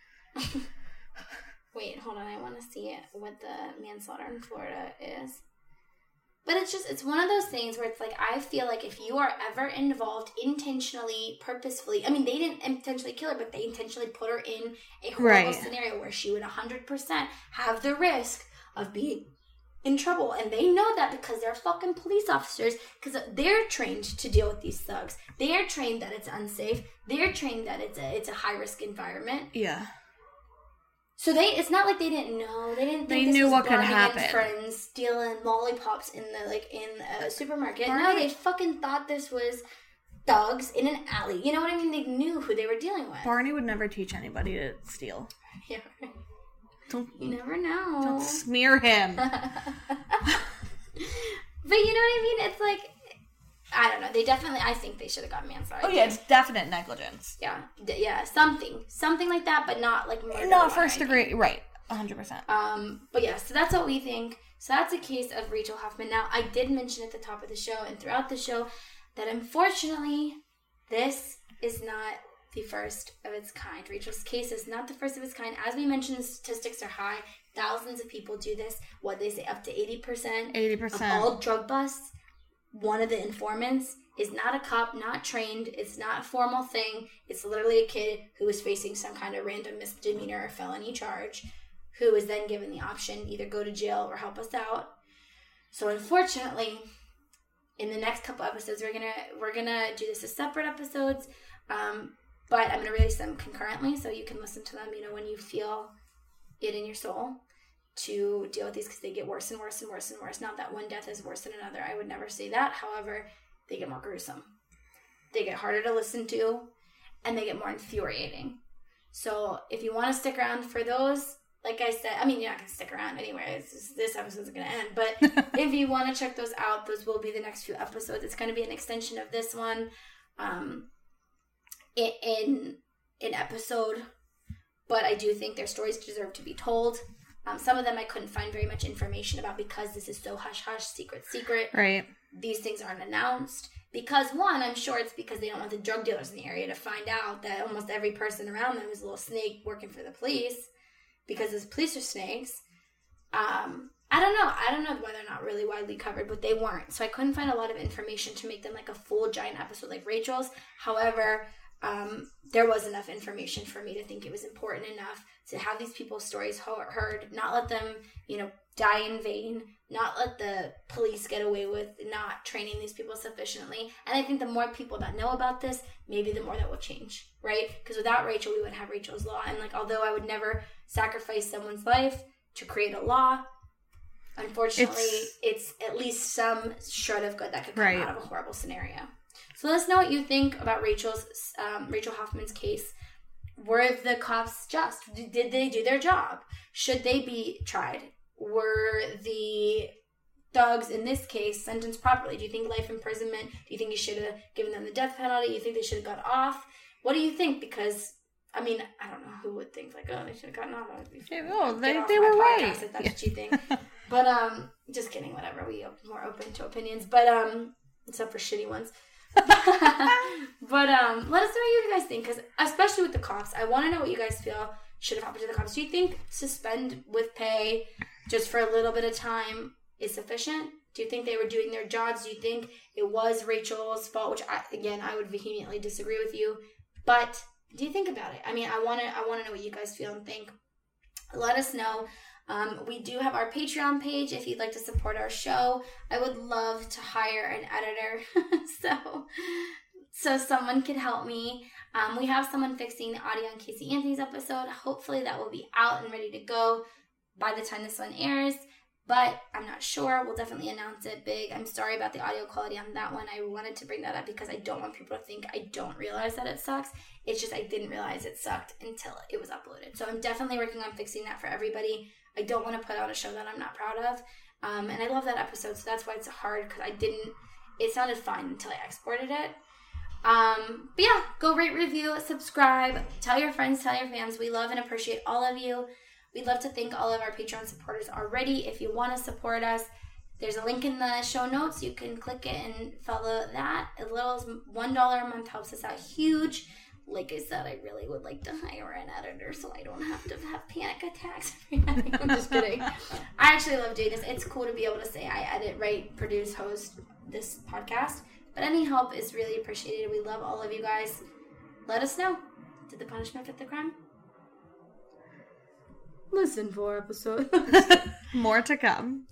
A: Wait, hold on. I want to see what the manslaughter in Florida is. But it's one of those things where it's like, I feel like if you are ever involved intentionally, purposefully, I mean, they didn't intentionally kill her, but they intentionally put her in a horrible scenario where she would 100% have the risk of being in trouble. And they know that because they're fucking police officers, because they're trained to deal with these thugs. They're trained that it's unsafe. They're trained that it's a high-risk environment.
B: Yeah.
A: So it's not like they didn't know. They didn't think
B: they knew what could happen.
A: Friends stealing lollipops in a supermarket. Right. No, they fucking thought this was thugs in an alley. You know what I mean? They knew who they were dealing with.
B: Barney would never teach anybody to steal.
A: Yeah. You never know.
B: Don't smear him.
A: But you know what I mean? It's like, I don't know. I think they should have got manslaughter.
B: Oh yeah, it's definite negligence.
A: Yeah, something like that, but not like murder.
B: Not first degree, right? 100%.
A: But yeah, so that's what we think. So that's a case of Rachel Hoffman. Now, I did mention at the top of the show and throughout the show that unfortunately, this is not the first of its kind. Rachel's case is not the first of its kind. As we mentioned, the statistics are high. Thousands of people do this. What they say, up to 80%.
B: 80%.
A: Of all drug busts, one of the informants is not a cop, not trained. It's not a formal thing. It's literally a kid who is facing some kind of random misdemeanor or felony charge, who is then given the option, either go to jail or help us out. So unfortunately, in the next couple episodes, we're gonna do this as separate episodes. But I'm going to release them concurrently so you can listen to them, when you feel it in your soul to deal with these, because they get worse and worse and worse and worse. Not that one death is worse than another. I would never say that. However, they get more gruesome. They get harder to listen to, and they get more infuriating. So if you want to stick around for those, like I said, I mean, you're not going to stick around anyway. This episode's going to end. But if you want to check those out, those will be the next few episodes. It's going to be an extension of this one. In an episode, but I do think their stories deserve to be told. Some of them I couldn't find very much information about because this is so hush-hush, secret.
B: Right.
A: These things aren't announced. Because, one, I'm sure it's because they don't want the drug dealers in the area to find out that almost every person around them is a little snake working for the police. Because the police are snakes. I don't know. I don't know why they're not really widely covered, but they weren't. So I couldn't find a lot of information to make them like a full giant episode like Rachel's. However, there was enough information for me to think it was important enough to have these people's stories heard, not let them, die in vain, not let the police get away with not training these people sufficiently. And I think the more people that know about this, maybe the more that will change, right? Because without Rachel, we wouldn't have Rachel's Law. And although I would never sacrifice someone's life to create a law, unfortunately, it's at least some shred of good that could come out of a horrible scenario. So let us know what you think about Rachel Hoffman's case. Were the cops just? Did they do their job? Should they be tried? Were the thugs in this case sentenced properly? Do you think life imprisonment? Do you think you should have given them the death penalty? Do you think they should have got off? What do you think? Because, I don't know who would think, they should have gotten off.
B: They were right.
A: If that's what you think. But, just kidding, whatever. We are more open to opinions. But, except for shitty ones. But let us know what you guys think, because especially with the cops, I want to know what you guys feel should have happened to the cops. Do you think suspend with pay just for a little bit of time is sufficient? Do you think they were doing their jobs? Do you think it was Rachel's fault? Which I would vehemently disagree with you. But do you think about it? I want to know what you guys feel and think. Let us know. We do have our Patreon page if you'd like to support our show. I would love to hire an editor so someone could help me. We have someone fixing the audio on Casey Anthony's episode. Hopefully that will be out and ready to go by the time this one airs, but I'm not sure. We'll definitely announce it big. I'm sorry about the audio quality on that one. I wanted to bring that up because I don't want people to think I don't realize that it sucks. It's just I didn't realize it sucked until it was uploaded. So I'm definitely working on fixing that for everybody. I don't want to put out a show that I'm not proud of. And I love that episode, so that's why it's hard, because it sounded fine until I exported it. But yeah, go rate, review, subscribe, tell your friends, tell your fans. We love and appreciate all of you. We'd love to thank all of our Patreon supporters already. If you want to support us, there's a link in the show notes. You can click it and follow that. As little as $1 a month helps us out huge. Like I said, I really would like to hire an editor so I don't have to have panic attacks. I'm just kidding. I actually love doing this. It's cool to be able to say I edit, write, produce, host this podcast. But any help is really appreciated. We love all of you guys. Let us know. Did the punishment fit the crime? Listen for episodes.
B: More to come.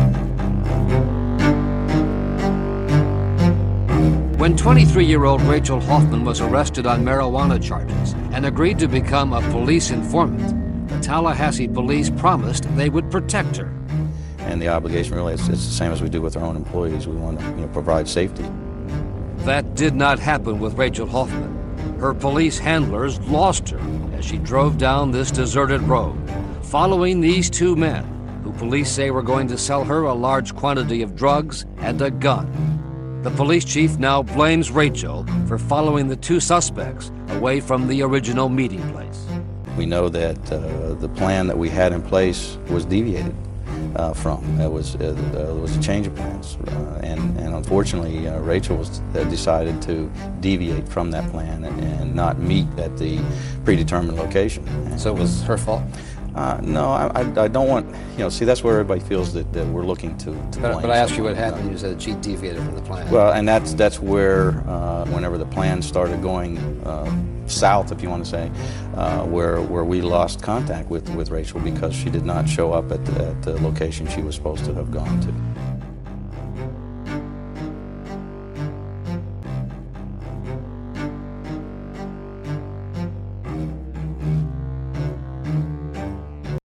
C: When 23-year-old Rachel Hoffman was arrested on marijuana charges and agreed to become a police informant, the Tallahassee police promised they would protect her.
D: And the obligation really is the same as we do with our own employees. We want to provide safety.
C: That did not happen with Rachel Hoffman. Her police handlers lost her as she drove down this deserted road, following these two men, who police say were going to sell her a large quantity of drugs and a gun. The police chief now blames Rachel for following the two suspects away from the original meeting place.
D: We know that the plan that we had in place was deviated from. It was a change of plans, and unfortunately, Rachel decided to deviate from that plan and not meet at the predetermined location.
C: So it was her fault?
D: No, I don't want, see, that's where everybody feels that we're looking to blame.
C: But I asked you what happened. You said she deviated from the plan.
D: Well, and that's where, whenever the plan started going south, if you want to say, where we lost contact with Rachel because she did not show up at the location she was supposed to have gone to.